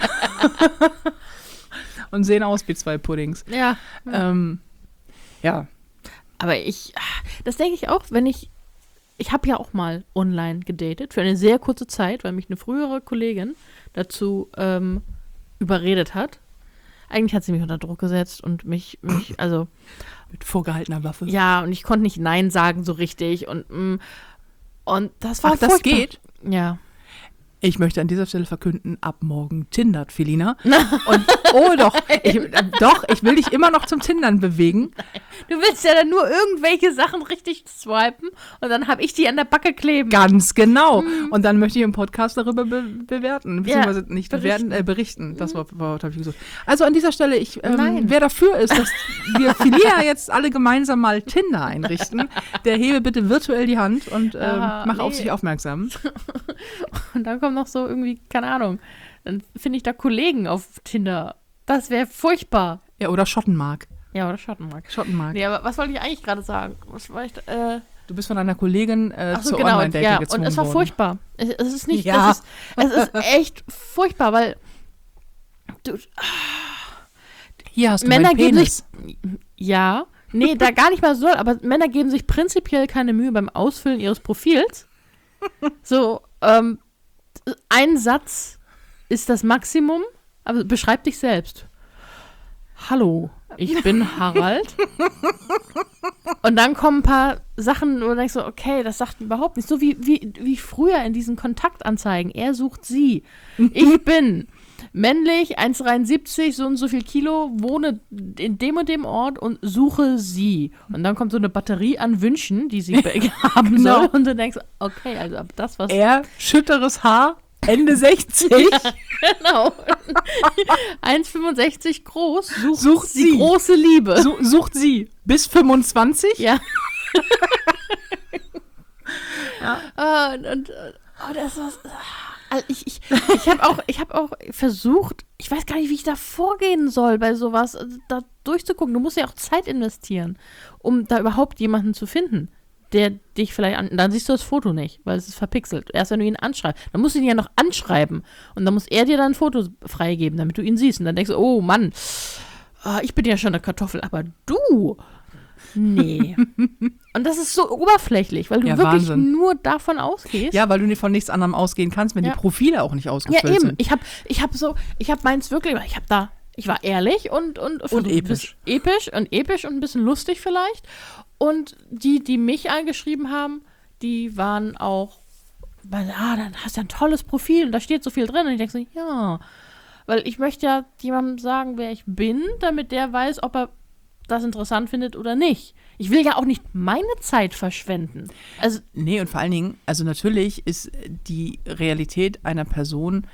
Und sehen aus wie 2 Puddings. Ja. Ja. Aber das denke ich auch, wenn ich habe ja auch mal online gedatet, für eine sehr kurze Zeit, weil mich eine frühere Kollegin dazu überredet hat. Eigentlich hat sie mich unter Druck gesetzt und mich also mit vorgehaltener Waffe. ja, und ich konnte nicht Nein sagen so richtig und das war Ach, das furchtbar. geht? Ja. Ich möchte an dieser Stelle verkünden, ab morgen tindert Felina. Und ich will dich immer noch zum Tindern bewegen. Du willst ja dann nur irgendwelche Sachen richtig swipen und dann habe ich die an der Backe kleben. Ganz genau. Und dann möchte ich im Podcast darüber bewerten. Beziehungsweise Ja, nicht berichten. berichten. Das Wort habe ich gesucht. Also an dieser Stelle, Nein. wer dafür ist, dass wir Felina jetzt alle gemeinsam mal Tinder einrichten, der hebe bitte virtuell die Hand und mach auf sich aufmerksam. Und dann kommt noch so irgendwie, keine Ahnung, dann finde ich da Kollegen auf Tinder. Das wäre furchtbar. Ja, oder Schottenmark. Ja, oder Schottenmark. Schottenmark. Nee, aber was wollte ich eigentlich gerade sagen? Was war ich Du bist von einer Kollegin Ach so, zur genau, Online-Dating ja, gezwungen und es war worden. furchtbar. Es ist nicht, Ja. es ist echt furchtbar, weil Hier hast du Männer meinen geben Penis. ja, nee, da gar nicht mal so, aber Männer geben sich prinzipiell keine Mühe beim Ausfüllen ihres Profils. So, ein Satz ist das Maximum, aber beschreib dich selbst. Hallo, ich bin Harald. Und dann kommen ein paar Sachen, wo du denkst so, okay, das sagt überhaupt nicht. So wie früher in diesen Kontaktanzeigen. Er sucht sie. Ich bin männlich, 1,73, so und so viel Kilo, wohne in dem und dem Ort und suche sie. Und dann kommt so eine Batterie an Wünschen, die sie haben Genau. soll. Und du denkst, okay, also ab das, was... Er, schütteres Haar, Ende 60. Genau. 1,65 groß, sucht die sie. große Liebe. Sucht sie bis 25. Ja. Das war... Also ich habe auch versucht, ich weiß gar nicht, wie ich da vorgehen soll bei sowas, also da durchzugucken. Du musst ja auch Zeit investieren, um da überhaupt jemanden zu finden, der dich vielleicht dann siehst du das Foto nicht, weil es ist verpixelt. Erst wenn du ihn anschreibst, dann musst du ihn ja noch anschreiben und dann muss er dir dann ein Foto freigeben, damit du ihn siehst. Und dann denkst du, oh Mann, ich bin ja schon eine Kartoffel, aber du... Nee. Und das ist so oberflächlich, weil du Ja, wirklich Wahnsinn. nur davon ausgehst. Ja, weil du von nichts anderem ausgehen kannst, wenn Ja. die Profile auch nicht Ja, ausgefüllt eben. sind. Ich hab meins wirklich, ich war ehrlich und episch. Episch und ein bisschen lustig vielleicht. Und die mich angeschrieben haben, die waren auch, dann hast du ja ein tolles Profil und da steht so viel drin. Und ich denke so, ja. Weil ich möchte ja jemandem sagen, wer ich bin, damit der weiß, ob er das interessant findet oder nicht. Ich will ja auch nicht meine Zeit verschwenden. Also, Nee, und vor allen Dingen, also natürlich ist die Realität einer Person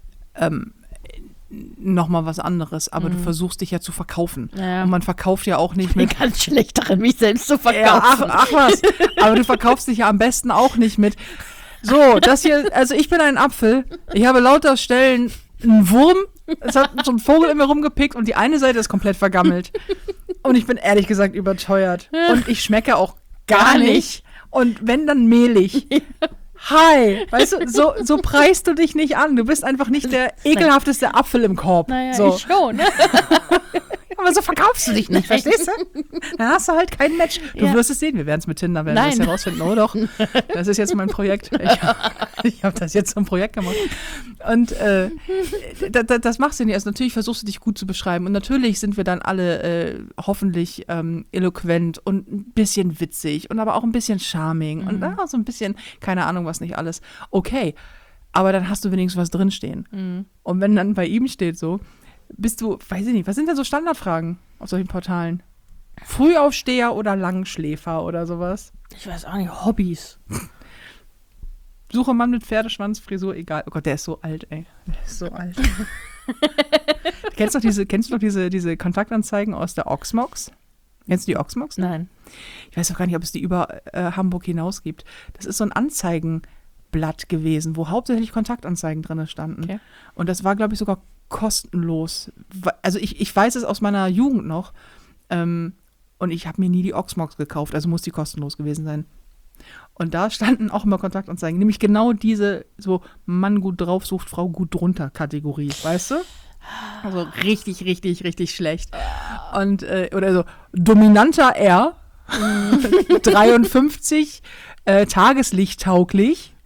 nochmal was anderes, aber du versuchst dich ja zu verkaufen. Ja. Und man verkauft ja auch nicht ich bin mit... ganz schlecht darin, mich selbst zu Ja, verkaufen. ach was. Aber du verkaufst dich ja am besten auch nicht mit... So, das hier, also ich bin ein Apfel, ich habe lauter Stellen einen Wurm, es hat so ein Vogel in mir rumgepickt und die eine Seite ist komplett vergammelt. Und ich bin ehrlich gesagt überteuert. Und ich schmecke auch gar nicht. Und wenn, dann mehlig. Hi, weißt du, so preist du dich nicht an. Du bist einfach nicht der ekelhafteste Apfel im Korb. Naja, so. ich schon. Ne? Aber so verkaufst du dich nicht, verstehst du? Dann hast du halt kein Match. Du Ja. wirst es sehen, wir werden es mit Tinder, werden wir Nein. das herausfinden. Oh doch, das ist jetzt mein Projekt. Ich habe das jetzt zum Projekt gemacht. Und das machst du nicht. Also natürlich versuchst du dich gut zu beschreiben. Und natürlich sind wir dann alle hoffentlich eloquent und ein bisschen witzig und aber auch ein bisschen charming und so ein bisschen, keine Ahnung was nicht alles. Okay, aber dann hast du wenigstens was drinstehen. Und wenn dann bei ihm steht so, bist du, weiß ich nicht, was sind denn so Standardfragen auf solchen Portalen? Frühaufsteher oder Langschläfer oder sowas? Ich weiß auch nicht, Hobbys. Suche Mann mit Pferdeschwanz, Frisur, egal. Oh Gott, der ist so alt, ey. Der ist so alt. Kennst du noch diese Kontaktanzeigen aus der Oxmox? Kennst du die Oxmox? Nein. Ich weiß auch gar nicht, ob es die über Hamburg hinaus gibt. Das ist so ein Anzeigenblatt gewesen, wo hauptsächlich Kontaktanzeigen drin standen. Okay. Und das war, glaube ich, sogar kostenlos. Also ich weiß es aus meiner Jugend noch. Und ich habe mir nie die Oxmox gekauft, also muss die kostenlos gewesen sein. Und da standen auch immer Kontaktanzeigen, nämlich genau diese so Mann gut drauf sucht, Frau gut drunter Kategorie, weißt du? Also richtig, richtig, richtig schlecht. Und oder so dominanter R, 53, tageslichttauglich,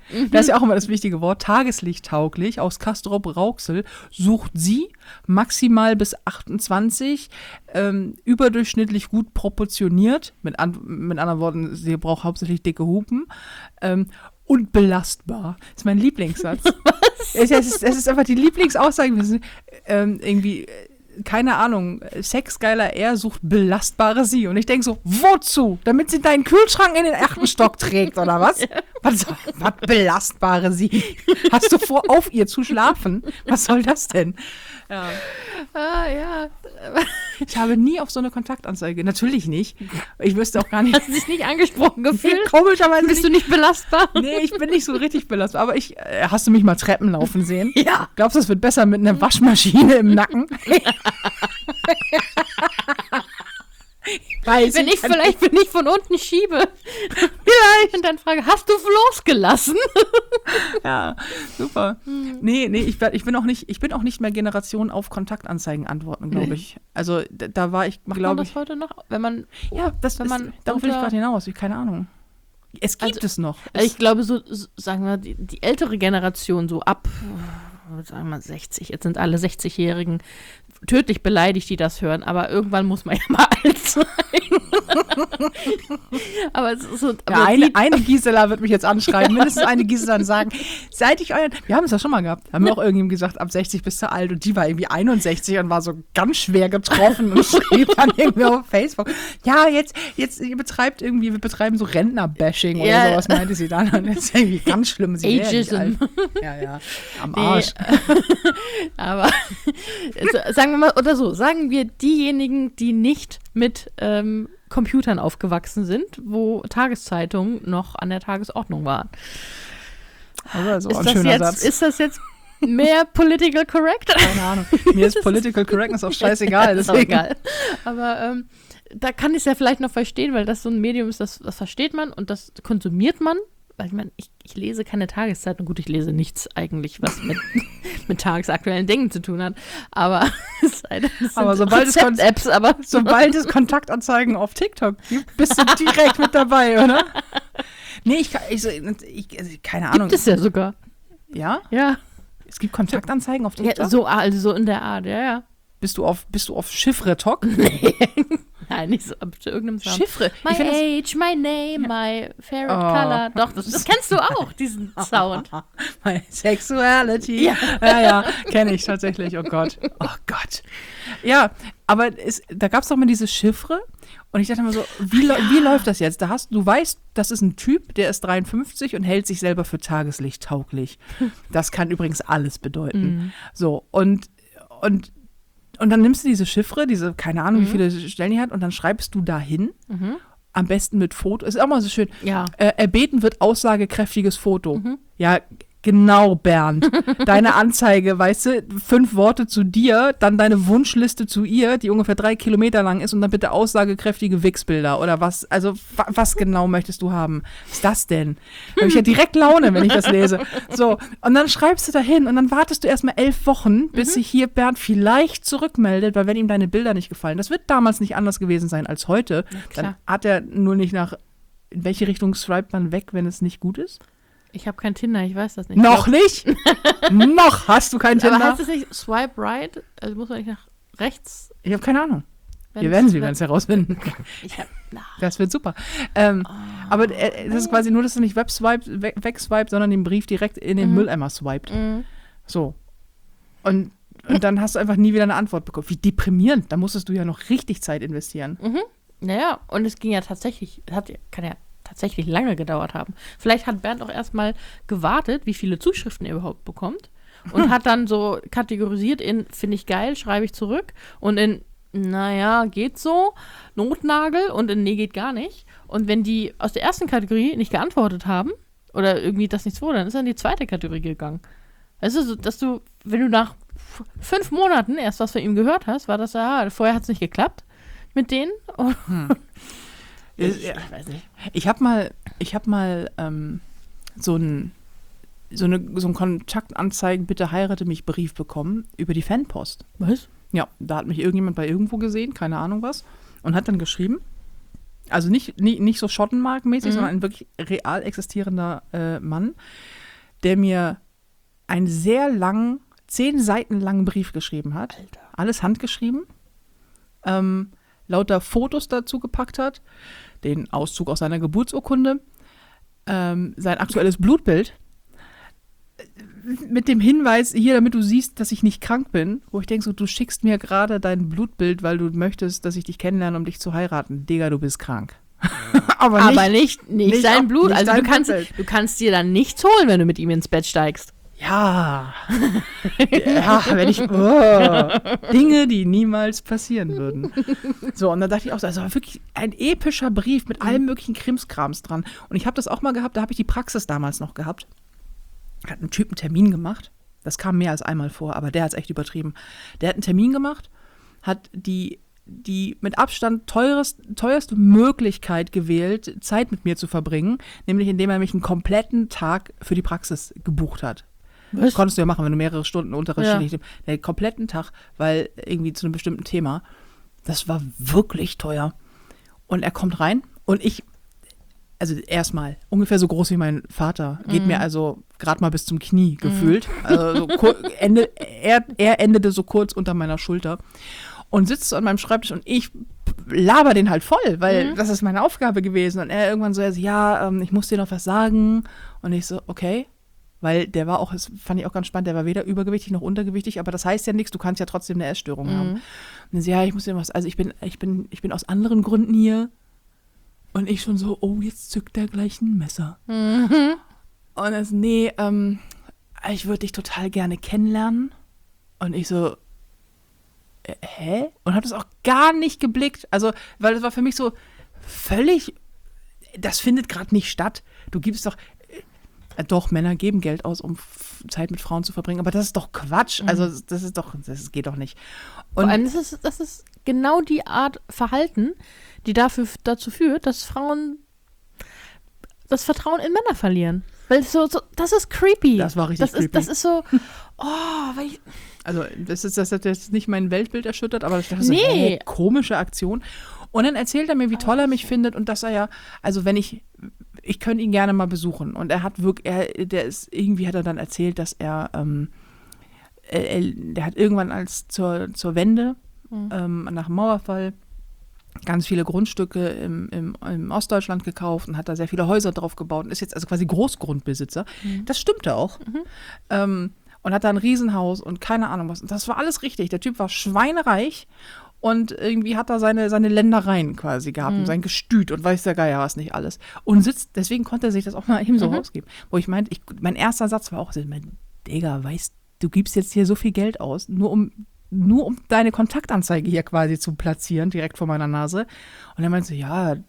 Das ist ja auch immer das wichtige Wort. Tageslichttauglich aus Castrop-Rauxel sucht sie maximal bis 28, überdurchschnittlich gut proportioniert. Mit anderen Worten, sie braucht hauptsächlich dicke Hupen. Und belastbar. Das ist mein Lieblingssatz. Es ist einfach die Lieblingsaussage. Irgendwie, keine Ahnung, sexgeiler er sucht belastbare sie. Und ich denke so, wozu? Damit sie deinen Kühlschrank in den 8. Stock trägt, oder was? Was belastbare sie? Hast du vor, auf ihr zu schlafen? Was soll das denn? Ja. Ja. Ich habe nie auf so eine Kontaktanzeige. Natürlich nicht. Ich wüsste auch gar nicht. Hast du dich nicht angesprochen gefühlt? Komischerweise Bist du nicht belastbar? Nee, ich bin nicht so richtig belastbar. Aber hast du mich mal Treppen laufen sehen? Ja. Glaubst du, es wird besser mit einer Waschmaschine im Nacken? Wenn ich von unten schiebe, vielleicht und dann frage, hast du losgelassen? Ja, super. Nee, ich bin auch nicht mehr Generation auf Kontaktanzeigen antworten, glaube ich. Also da war ich, glaube ich. Macht man das heute noch? Darauf will ich gerade hinaus, keine Ahnung. Es gibt es noch. Also ich glaube, so sagen wir, die ältere Generation, so ab, sagen wir 60, jetzt sind alle 60-Jährigen tödlich beleidigt, die das hören, aber irgendwann muss man ja mal alt sein. Aber es ist so. Ja, eine Gisela wird mich jetzt anschreiben, mindestens eine Gisela und sagen, wir haben es ja schon mal gehabt, haben wir auch irgendjemand gesagt, ab 60 bist du alt und die war irgendwie 61 und war so ganz schwer getroffen und schrieb dann irgendwie auf Facebook, ja, jetzt wir betreiben so Rentner-Bashing oder sowas, meinte sie dann. Und das ist irgendwie ganz schlimm. Ageism. Ja, am Arsch. Aber sagen wir diejenigen, die nicht mit Computern aufgewachsen sind, wo Tageszeitungen noch an der Tagesordnung waren. Also ein schöner Satz. Ist das jetzt mehr political correct? Keine Ahnung. Mir ist political correctness auch scheißegal. Ist auch egal. Aber da kann ich es ja vielleicht noch verstehen, weil das so ein Medium ist, das versteht man und das konsumiert man. Weil ich meine, ich lese keine Tageszeitung. Gut, ich lese nichts eigentlich, was mit tagesaktuellen Dingen zu tun hat. Aber sobald es Kontaktanzeigen auf TikTok gibt, bist du direkt mit dabei, oder? Nee, keine Ahnung. Gibt es ja sogar. Ja? Ja. Es gibt Kontaktanzeigen auf TikTok? Ja, so in der Art, ja. Bist du auf Chiffre-Talk? Nee. Nein, nicht so zu irgendeinem Sound. Chiffre. My age, my name, my favorite color. Doch, das kennst du auch, diesen Sound. My sexuality. Ja, kenne ich tatsächlich. Oh Gott. Ja, aber da gab es doch mal diese Chiffre und ich dachte mir so, wie läuft das jetzt? Du weißt, das ist ein Typ, der ist 53 und hält sich selber für tageslichttauglich. Das kann übrigens alles bedeuten. So, und dann nimmst du diese Chiffre, keine Ahnung, wie viele Stellen die hat, und dann schreibst du da hin, am besten mit Foto. Ist auch mal so schön. Ja. Erbeten wird aussagekräftiges Foto. Ja, genau, Bernd. Deine Anzeige, weißt du, 5 Worte zu dir, dann deine Wunschliste zu ihr, die ungefähr 3 Kilometer lang ist, und dann bitte aussagekräftige Wix-Bilder oder was. Also, was genau möchtest du haben? Was ist das denn? Da habe ich ja direkt Laune, wenn ich das lese. So, und dann schreibst du da hin und dann wartest du erstmal 11 Wochen, bis sich hier Bernd vielleicht zurückmeldet, weil wenn ihm deine Bilder nicht gefallen, das wird damals nicht anders gewesen sein als heute, dann hat er nur nicht in welche Richtung swipet man weg, wenn es nicht gut ist? Ich habe kein Tinder, ich weiß das nicht. Noch nicht? Noch hast du kein Tinder? Aber heißt es nicht Swipe Right? Also muss man nicht nach rechts? Ich habe keine Ahnung. Wir werden es herausfinden. Das wird super. Aber das ist quasi nur, dass du nicht wegswiped, sondern den Brief direkt in den Mülleimer swiped. So. Und dann hast du einfach nie wieder eine Antwort bekommen. Wie deprimierend. Da musstest du ja noch richtig Zeit investieren. Naja, und es ging ja tatsächlich, kann ja tatsächlich lange gedauert haben. Vielleicht hat Bernd auch erstmal gewartet, wie viele Zuschriften er überhaupt bekommt und hat dann so kategorisiert in, finde ich geil, schreibe ich zurück, und in, naja, geht so, Notnagel, und in, nee, geht gar nicht. Und wenn die aus der ersten Kategorie nicht geantwortet haben oder irgendwie das nichts wurde, dann ist er in die zweite Kategorie gegangen. Weißt du, so, dass du, wenn du nach 5 Monaten erst was von ihm gehört hast, war das, vorher hat es nicht geklappt mit denen. Ich weiß nicht. Ich habe mal so einen Kontaktanzeigen, bitte heirate mich Brief bekommen über die Fanpost. Was? Ja, da hat mich irgendjemand bei irgendwo gesehen, keine Ahnung was, und hat dann geschrieben, Also nicht so Schottenmark-mäßig, sondern ein wirklich real existierender Mann, der mir einen sehr langen, 10 Seiten langen Brief geschrieben hat. Alter. Alles handgeschrieben. Lauter Fotos dazu gepackt hat. Den Auszug aus seiner Geburtsurkunde. Sein aktuelles Blutbild. Mit dem Hinweis, hier, damit du siehst, dass ich nicht krank bin, wo ich denke, so, du schickst mir gerade dein Blutbild, weil du möchtest, dass ich dich kennenlerne, um dich zu heiraten. Digga, du bist krank. Aber nicht sein Blut. Nicht Also du kannst dir dann nichts holen, wenn du mit ihm ins Bett steigst. Ja. Wenn ich. Dinge, die niemals passieren würden. So, und dann dachte ich auch so, also wirklich ein epischer Brief mit allem möglichen Krimskrams dran. Und ich habe das auch mal gehabt, da habe ich die Praxis damals noch gehabt. Hat einen Typen Termin gemacht. Das kam mehr als einmal vor, aber der hat es echt übertrieben. Der hat einen Termin gemacht, hat die mit Abstand teuerste Möglichkeit gewählt, Zeit mit mir zu verbringen, nämlich indem er mich einen kompletten Tag für die Praxis gebucht hat. Das konntest du ja machen, wenn du mehrere Stunden unterschiedlich. Ja. Den kompletten Tag, weil irgendwie zu einem bestimmten Thema. Das war wirklich teuer. Und er kommt rein und also erstmal ungefähr so groß wie mein Vater, geht mir also gerade mal bis zum Knie gefühlt. Also er endete so kurz unter meiner Schulter und sitzt so an meinem Schreibtisch und ich laber den halt voll, weil das ist meine Aufgabe gewesen. Und er irgendwann so, ich muss dir noch was sagen. Und ich so, okay. Weil der war auch, das fand ich auch ganz spannend, der war weder übergewichtig noch untergewichtig, aber das heißt ja nichts, du kannst ja trotzdem eine Essstörung haben. Und dann so, ich muss dir was, also ich bin aus anderen Gründen hier. Und ich schon so, oh, jetzt zückt er gleich ein Messer. Und er so, ich würde dich total gerne kennenlernen. Und ich so, hä? Und habe das auch gar nicht geblickt. Also, weil das war für mich so völlig, das findet gerade nicht statt. Du gibst doch, Männer geben Geld aus, um Zeit mit Frauen zu verbringen. Aber das ist doch Quatsch. Also, das geht doch nicht. Und vor allem, das ist genau die Art Verhalten, die dazu führt, dass Frauen das Vertrauen in Männer verlieren. Weil das ist creepy. Das war richtig creepy. Das ist so, also das hat jetzt nicht mein Weltbild erschüttert, aber das ist eine komische Aktion. Und dann erzählt er mir, wie toll er mich findet und dass er ja, also wenn ich könnte ihn gerne mal besuchen. Und er hat wirklich, irgendwie hat er dann erzählt, dass er hat irgendwann zur Wende, nach dem Mauerfall, ganz viele Grundstücke im Ostdeutschland gekauft und hat da sehr viele Häuser drauf gebaut und ist jetzt also quasi Großgrundbesitzer. Das stimmte auch. Und hat da ein Riesenhaus und keine Ahnung was. Und das war alles richtig. Der Typ war schweinereich und irgendwie hat er seine Ländereien quasi gehabt und sein Gestüt und weiß der Geier was nicht alles. Und deswegen konnte er sich das auch mal eben so rausgeben. Wo ich meinte, mein erster Satz war auch so, Digga, du gibst jetzt hier so viel Geld aus, nur um deine Kontaktanzeige hier quasi zu platzieren, direkt vor meiner Nase. Und er meinte so, ja,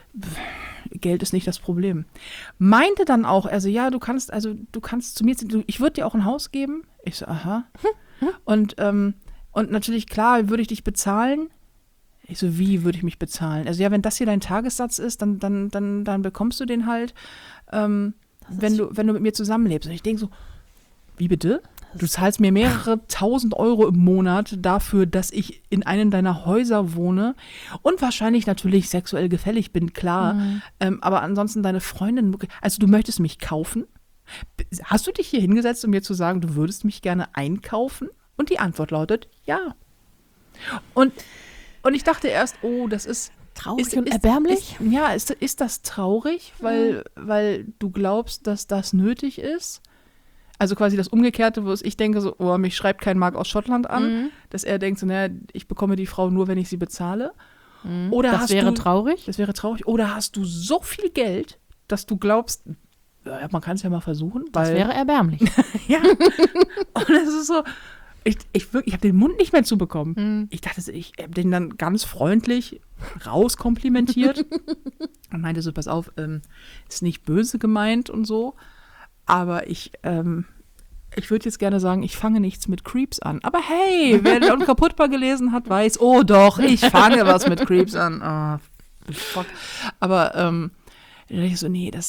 Geld ist nicht das Problem. Meinte dann auch, also ja, du kannst zu mir, ich würde dir auch ein Haus geben. Ich so, aha. Und natürlich, klar, würde ich dich bezahlen. Ich so, wie würde ich mich bezahlen? Also ja, wenn das hier dein Tagessatz ist, dann bekommst du den halt, wenn du mit mir zusammenlebst. Und ich denke so, wie bitte? Du zahlst mir mehrere 1.000 Euro im Monat dafür, dass ich in einem deiner Häuser wohne und wahrscheinlich natürlich sexuell gefällig bin, klar. Aber ansonsten deine Freundin, also du möchtest mich kaufen? Hast du dich hier hingesetzt, um mir zu sagen, du würdest mich gerne einkaufen? Und die Antwort lautet, ja. Und ich dachte erst, oh, das ist traurig und erbärmlich? Ist das traurig, weil du glaubst, dass das nötig ist? Also quasi das Umgekehrte, wo ich denke so, oh, mich schreibt kein Mark aus Schottland an, dass er denkt so, naja, ich bekomme die Frau nur, wenn ich sie bezahle. Oder das wäre traurig. Das wäre traurig. Oder hast du so viel Geld, dass du glaubst, ja, man kann es ja mal versuchen. Das wäre erbärmlich. Ja. Und das ist so, ich habe den Mund nicht mehr zubekommen. Ich dachte, ich habe den dann ganz freundlich rauskomplimentiert. Und meinte so, pass auf, ist nicht böse gemeint und so. Aber ich würde jetzt gerne sagen, ich fange nichts mit Creeps an. Aber hey, wer den Unkaputtbar gelesen hat, weiß, oh doch, ich fange was mit Creeps an. Oh, fuck. Aber dann dachte ich so, nee.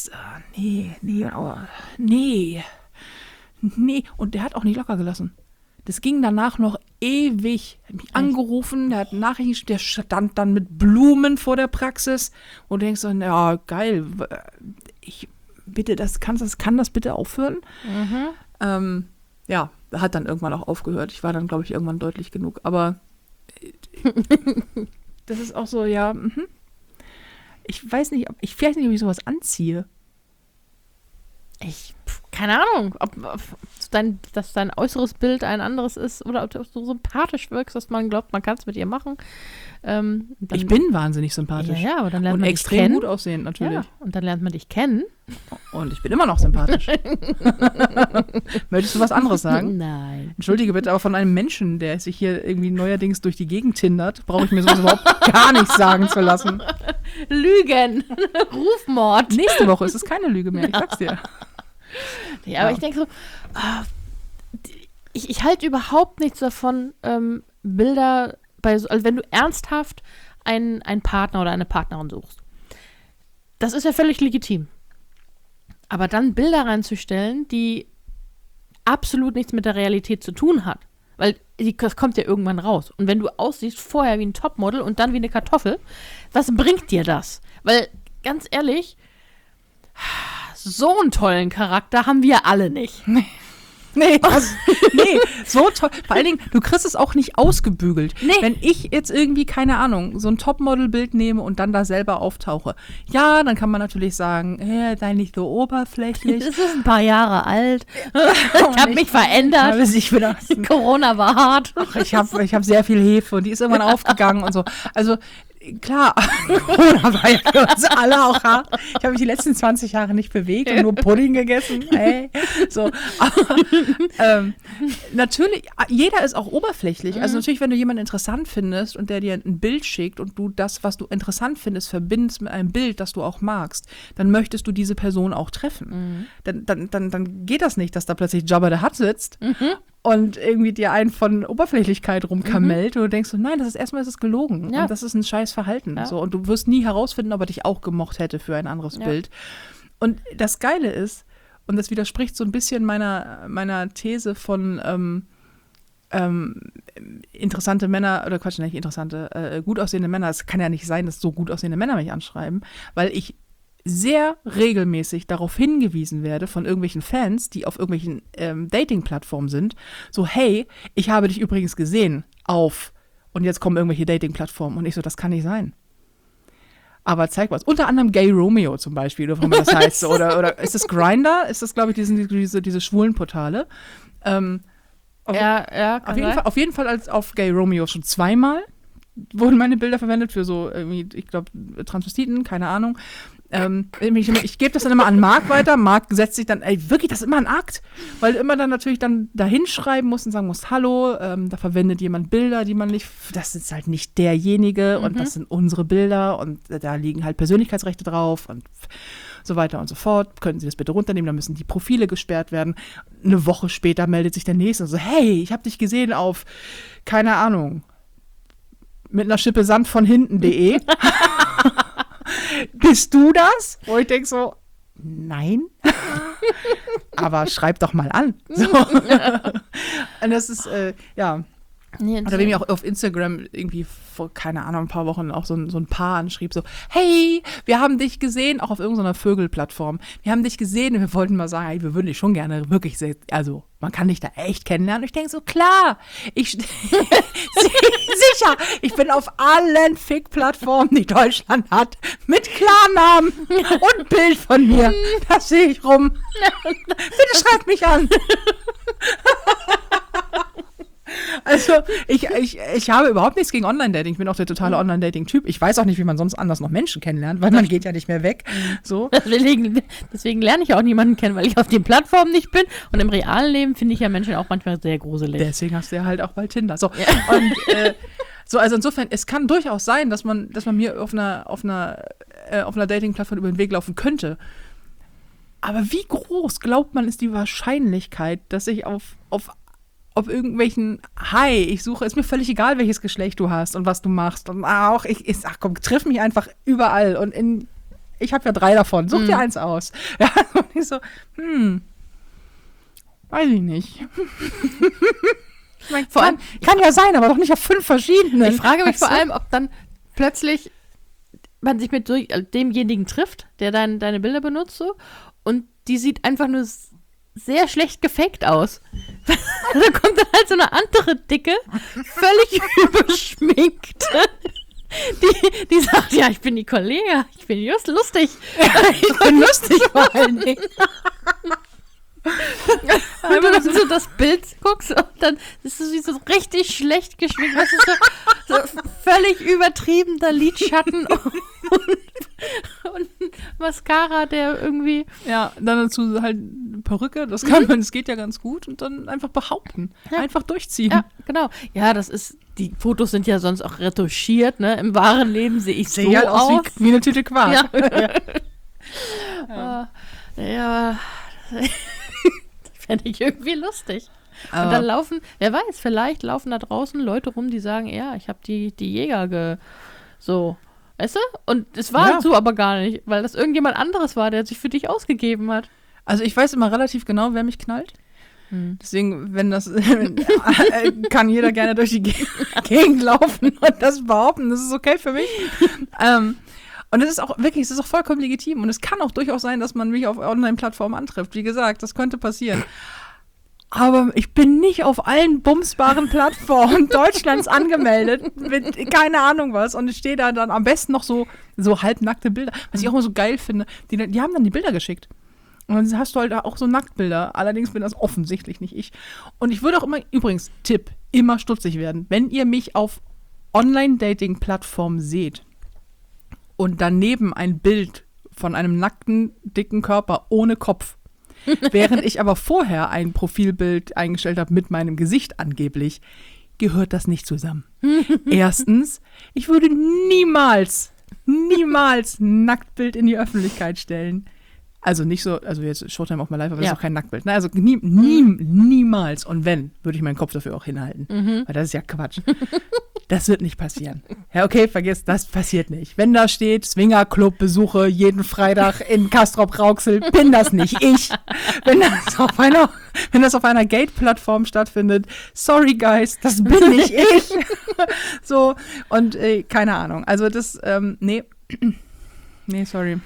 Und der hat auch nicht locker gelassen. Das ging danach noch ewig. Er hat mich angerufen, der hat Nachrichten, der stand dann mit Blumen vor der Praxis und du denkst so, ja, geil, kann das bitte aufhören? Ja, hat dann irgendwann auch aufgehört. Ich war dann, glaube ich, irgendwann deutlich genug. Aber das ist auch so, ja, ich weiß nicht, ob ich sowas anziehe. Keine Ahnung, ob dass dein äußeres Bild ein anderes ist oder ob du so sympathisch wirkst, dass man glaubt, man kann es mit ihr machen. Ich bin wahnsinnig sympathisch. Ja, aber dann lernt und man extrem dich kennen. gut aussehend natürlich. Ja, und dann lernt man dich kennen. Und ich bin immer noch sympathisch. Möchtest du was anderes sagen? Nein. Entschuldige bitte, aber von einem Menschen, der sich hier irgendwie neuerdings durch die Gegend tindert, brauche ich mir sowas überhaupt gar nichts sagen zu lassen. Lügen. Rufmord. Nächste Woche ist es keine Lüge mehr, ich sag's dir. Ja, aber ich denke so, ich halte überhaupt nichts davon, Bilder, also wenn du ernsthaft einen Partner oder eine Partnerin suchst. Das ist ja völlig legitim. Aber dann Bilder reinzustellen, die absolut nichts mit der Realität zu tun hat. Weil das kommt ja irgendwann raus. Und wenn du aussiehst vorher wie ein Topmodel und dann wie eine Kartoffel, was bringt dir das? Weil, ganz ehrlich, so einen tollen Charakter haben wir alle nicht. Nee, so toll. Vor allen Dingen, du kriegst es auch nicht ausgebügelt. Nee. Wenn ich jetzt irgendwie, keine Ahnung, so ein Topmodel-Bild nehme und dann da selber auftauche, ja, dann kann man natürlich sagen, sei nicht so oberflächlich. Das ist ein paar Jahre alt. Ich habe mich verändert. Corona war hart. Ach, ich hab sehr viel Hefe und die ist irgendwann aufgegangen und so. Also, klar, Corona war ja für uns alle auch hart. Ich habe mich die letzten 20 Jahre nicht bewegt und nur Pudding gegessen. Hey. So. Aber, natürlich, jeder ist auch oberflächlich. Also natürlich, wenn du jemanden interessant findest und der dir ein Bild schickt und du das, was du interessant findest, verbindest mit einem Bild, das du auch magst, dann möchtest du diese Person auch treffen. Dann geht das nicht, dass da plötzlich Jabba the Hutt sitzt und irgendwie dir einen von Oberflächlichkeit rumkammellt und du denkst so, nein, ist es gelogen. Ja. Und das ist ein scheiß Verhalten. Ja. So, und du wirst nie herausfinden, ob er dich auch gemocht hätte für ein anderes Bild. Und das Geile ist, und das widerspricht so ein bisschen meiner These von interessante Männer, oder Quatsch, nicht interessante, gut aussehende Männer. Es kann ja nicht sein, dass so gut aussehende Männer mich anschreiben, weil ich sehr regelmäßig darauf hingewiesen werde von irgendwelchen Fans, die auf irgendwelchen Dating-Plattformen sind, so, hey, ich habe dich übrigens gesehen und jetzt kommen irgendwelche Dating-Plattformen und ich so, das kann nicht sein. Aber zeig was. Unter anderem Gay Romeo zum Beispiel, oder wie man das heißt. Oder ist das Grindr? Ist das, glaube ich, diese schwulen Portale? Auf jeden Fall als auf Gay Romeo schon zweimal wurden meine Bilder verwendet für so irgendwie, ich glaube, Transvestiten, keine Ahnung. Ich gebe das dann immer an Marc weiter. Marc setzt sich dann, wirklich, das ist immer ein Akt, weil du immer dann natürlich dann da hinschreiben musst und sagen musst, hallo, da verwendet jemand Bilder, die man nicht, das ist halt nicht derjenige und das sind unsere Bilder und da liegen halt Persönlichkeitsrechte drauf und so weiter und so fort. Könnten Sie das bitte runternehmen, dann müssen die Profile gesperrt werden. Eine Woche später meldet sich der Nächste und so, hey, ich habe dich gesehen auf, keine Ahnung, mit einer Schippe Sand von hinten.de. Bist du das? Wo ich denke so, nein. Aber schreib doch mal an. So. Und das ist, ja. Oder wie mir auch auf Instagram irgendwie vor, keine Ahnung, ein paar Wochen auch so ein Paar anschrieb, so, hey, wir haben dich gesehen, auch auf irgendeiner Vögelplattform. Wir haben dich gesehen und wir wollten mal sagen, hey, wir würden dich schon gerne wirklich sehen. Also, man kann dich da echt kennenlernen. Und ich denke so, klar, sicher, ich bin auf allen Fick-Plattformen, die Deutschland hat, mit Klarnamen und Bild von mir. Das sehe ich rum. Bitte schreib mich an. Also, ich habe überhaupt nichts gegen Online-Dating. Ich bin auch der totale Online-Dating-Typ. Ich weiß auch nicht, wie man sonst anders noch Menschen kennenlernt, weil man geht ja nicht mehr weg. So. Deswegen lerne ich auch niemanden kennen, weil ich auf den Plattformen nicht bin. Und im realen Leben finde ich ja Menschen auch manchmal sehr gruselig. Deswegen hast du ja halt auch bald Tinder. So. Ja. Und so, also insofern, es kann durchaus sein, dass man mir auf einer Dating-Plattform über den Weg laufen könnte. Aber wie groß, glaubt man, ist die Wahrscheinlichkeit, dass ich auf irgendwelchen, hi, ich suche, ist mir völlig egal, welches Geschlecht du hast und was du machst. Und auch, komm, triff mich einfach überall. Und ich habe ja 3 davon, such dir eins aus. Ja, und ich so, weiß ich nicht. Ich mein, kann ja sein, aber doch nicht auf 5 verschiedenen. Ich frage mich vor allem, ob dann plötzlich man sich mit demjenigen trifft, der deine Bilder benutzt, so, und die sieht einfach nur sehr schlecht gefaked aus. Da kommt dann halt so eine andere Dicke, völlig überschminkte, die sagt, ja, ich bin die Kollega, ich bin just lustig. Ich bin lustig vor allen Dingen. Wenn du so das Bild guckst und dann ist es wie so richtig schlecht geschminkt, was ist so völlig übertriebener Lidschatten und Mascara, der irgendwie... Ja, dann dazu halt Perücke, das kann man, das geht ja ganz gut und dann einfach behaupten, einfach durchziehen. Ja, genau. Ja, die Fotos sind ja sonst auch retuschiert, ne? Im wahren Leben sehe ich so halt aus. Wie eine Tüte Quark. Ja. Fände ich irgendwie lustig. Und dann wer weiß, vielleicht laufen da draußen Leute rum, die sagen, ja, ich habe die Jäger so, weißt du? Und es war so aber gar nicht, weil das irgendjemand anderes war, der sich für dich ausgegeben hat. Also ich weiß immer relativ genau, wer mich knallt. Deswegen, kann jeder gerne durch die Gegend laufen und das behaupten, das ist okay für mich. Und es ist auch vollkommen legitim. Und es kann auch durchaus sein, dass man mich auf Online-Plattformen antrifft. Wie gesagt, das könnte passieren. Aber ich bin nicht auf allen bumsbaren Plattformen Deutschlands angemeldet. Mit keine Ahnung was. Und ich stehe da dann am besten noch so halbnackte Bilder. Was ich auch immer so geil finde. Die haben dann die Bilder geschickt. Und dann hast du halt auch so Nacktbilder. Allerdings bin das offensichtlich nicht ich. Und ich würde auch übrigens, Tipp, immer stutzig werden. Wenn ihr mich auf Online-Dating-Plattformen seht, und daneben ein Bild von einem nackten, dicken Körper ohne Kopf, während ich aber vorher ein Profilbild eingestellt habe mit meinem Gesicht angeblich, gehört das nicht zusammen. Erstens, ich würde niemals ein Nacktbild in die Öffentlichkeit stellen. Also nicht so, also jetzt Showtime auf my life, aber das ist auch kein Nacktbild. Ne? Also niemals. Und wenn, würde ich meinen Kopf dafür auch hinhalten. Weil das ist ja Quatsch. Das wird nicht passieren. Ja, okay, vergiss, das passiert nicht. Wenn da steht, Swingerclub-Besuche jeden Freitag in Castrop-Rauxel, bin das nicht ich. Wenn das auf einer Gate-Plattform stattfindet, sorry guys, das bin nicht ich. So, und keine Ahnung. Also das, nee, sorry.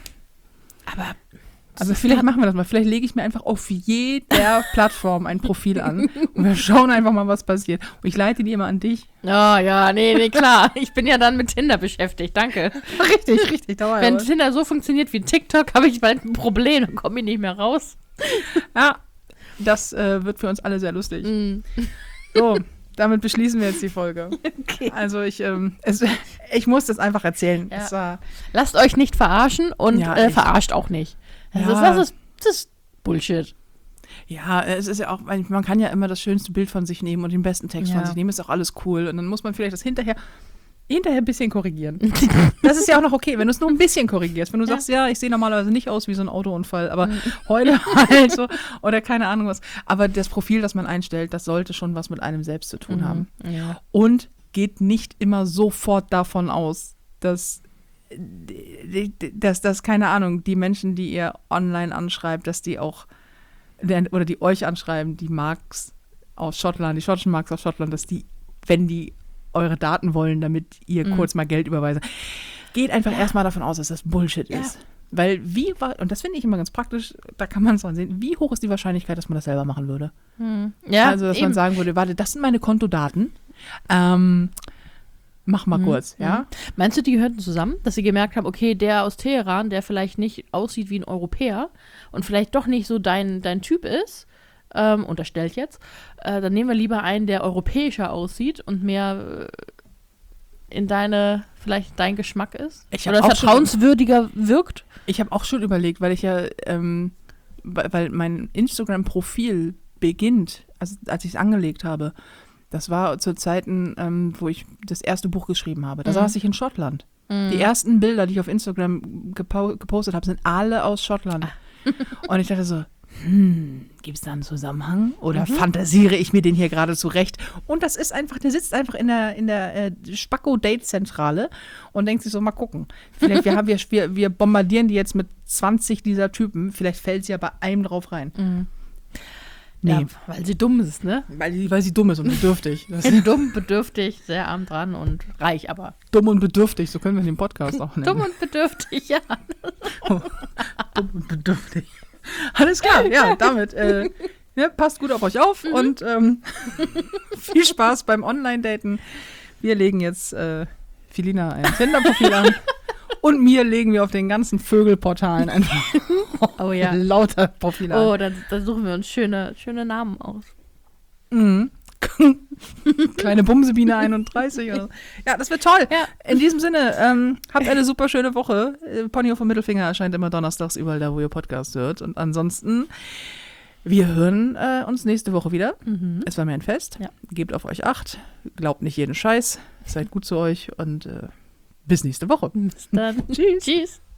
Aber vielleicht machen wir das mal. Vielleicht lege ich mir einfach auf jeder Plattform ein Profil an und wir schauen einfach mal, was passiert. Und ich leite die immer an dich. Oh ja, nee, klar. Ich bin ja dann mit Tinder beschäftigt, danke. Richtig. Wenn Tinder so funktioniert wie TikTok, habe ich bald ein Problem, dann komme ich nicht mehr raus. Ja, das wird für uns alle sehr lustig. So, damit beschließen wir jetzt die Folge. Okay. Also ich muss das einfach erzählen. Ja. Lasst euch nicht verarschen und verarscht auch nicht. Das ist Bullshit. Ja, es ist ja auch, man kann ja immer das schönste Bild von sich nehmen und den besten Text von sich nehmen, ist auch alles cool. Und dann muss man vielleicht das hinterher ein bisschen korrigieren. Das ist ja auch noch okay, wenn du es nur ein bisschen korrigierst. Wenn du sagst, ich sehe normalerweise nicht aus wie so ein Autounfall, aber heute halt so oder keine Ahnung was. Aber das Profil, das man einstellt, das sollte schon was mit einem selbst zu tun haben. Ja. Und geht nicht immer sofort davon aus, dass keine Ahnung, die Menschen, die ihr online anschreibt, dass die auch, oder die euch anschreiben, die Marks aus Schottland, die schottischen Marks aus Schottland, dass die, wenn die eure Daten wollen, damit ihr kurz mal Geld überweist, geht einfach erstmal davon aus, dass das Bullshit ist. Weil und das finde ich immer ganz praktisch, da kann man es dann sehen, wie hoch ist die Wahrscheinlichkeit, dass man das selber machen würde? Ja, also, dass man sagen würde, warte, das sind meine Kontodaten, mach mal kurz, ja? Meinst du, die gehörten zusammen, dass sie gemerkt haben, okay, der aus Teheran, der vielleicht nicht aussieht wie ein Europäer und vielleicht doch nicht so dein Typ ist, unterstellt jetzt, dann nehmen wir lieber einen, der europäischer aussieht und mehr in dein Geschmack ist? Oder vertrauenswürdiger wirkt? Ich habe auch schon überlegt, weil ich ja, weil mein Instagram-Profil beginnt, also als ich es angelegt habe, das war zu Zeiten, wo ich das erste Buch geschrieben habe. Da saß ich in Schottland. Die ersten Bilder, die ich auf Instagram gepostet habe, sind alle aus Schottland. Und ich dachte so, gibt es da einen Zusammenhang? Oder fantasiere ich mir den hier gerade zurecht? Und das ist einfach, der sitzt einfach in der Spacko-Date-Zentrale und denkt sich so, mal gucken. Vielleicht wir bombardieren die jetzt mit 20 dieser Typen. Vielleicht fällt sie ja bei einem drauf rein. Nee. Ja, weil sie dumm ist, ne? Weil sie dumm ist und bedürftig. Dumm, bedürftig, sehr arm dran und reich, aber. Dumm und bedürftig, so können wir den Podcast auch nennen. Dumm und bedürftig, ja. Dumm und bedürftig. Alles klar, ja, damit passt gut auf euch auf und viel Spaß beim Online-Daten. Wir legen jetzt Filina ein Tinder-Profil an und mir legen wir auf den ganzen Vögelportalen einfach lauter Profile an. Oh, dann suchen wir uns schöne Namen aus. Mhm. Kleine Bumsebiene 31. Oder so. Ja, das wird toll. Ja. In diesem Sinne, habt eine super schöne Woche. Ponyhof vom Mittelfinger erscheint immer donnerstags überall da, wo ihr Podcast hört. Und ansonsten, wir hören uns nächste Woche wieder. Es war mir ein Fest. Ja. Gebt auf euch Acht. Glaubt nicht jeden Scheiß. Seid gut zu euch und bis nächste Woche. Bis dann. Tschüss. Tschüss.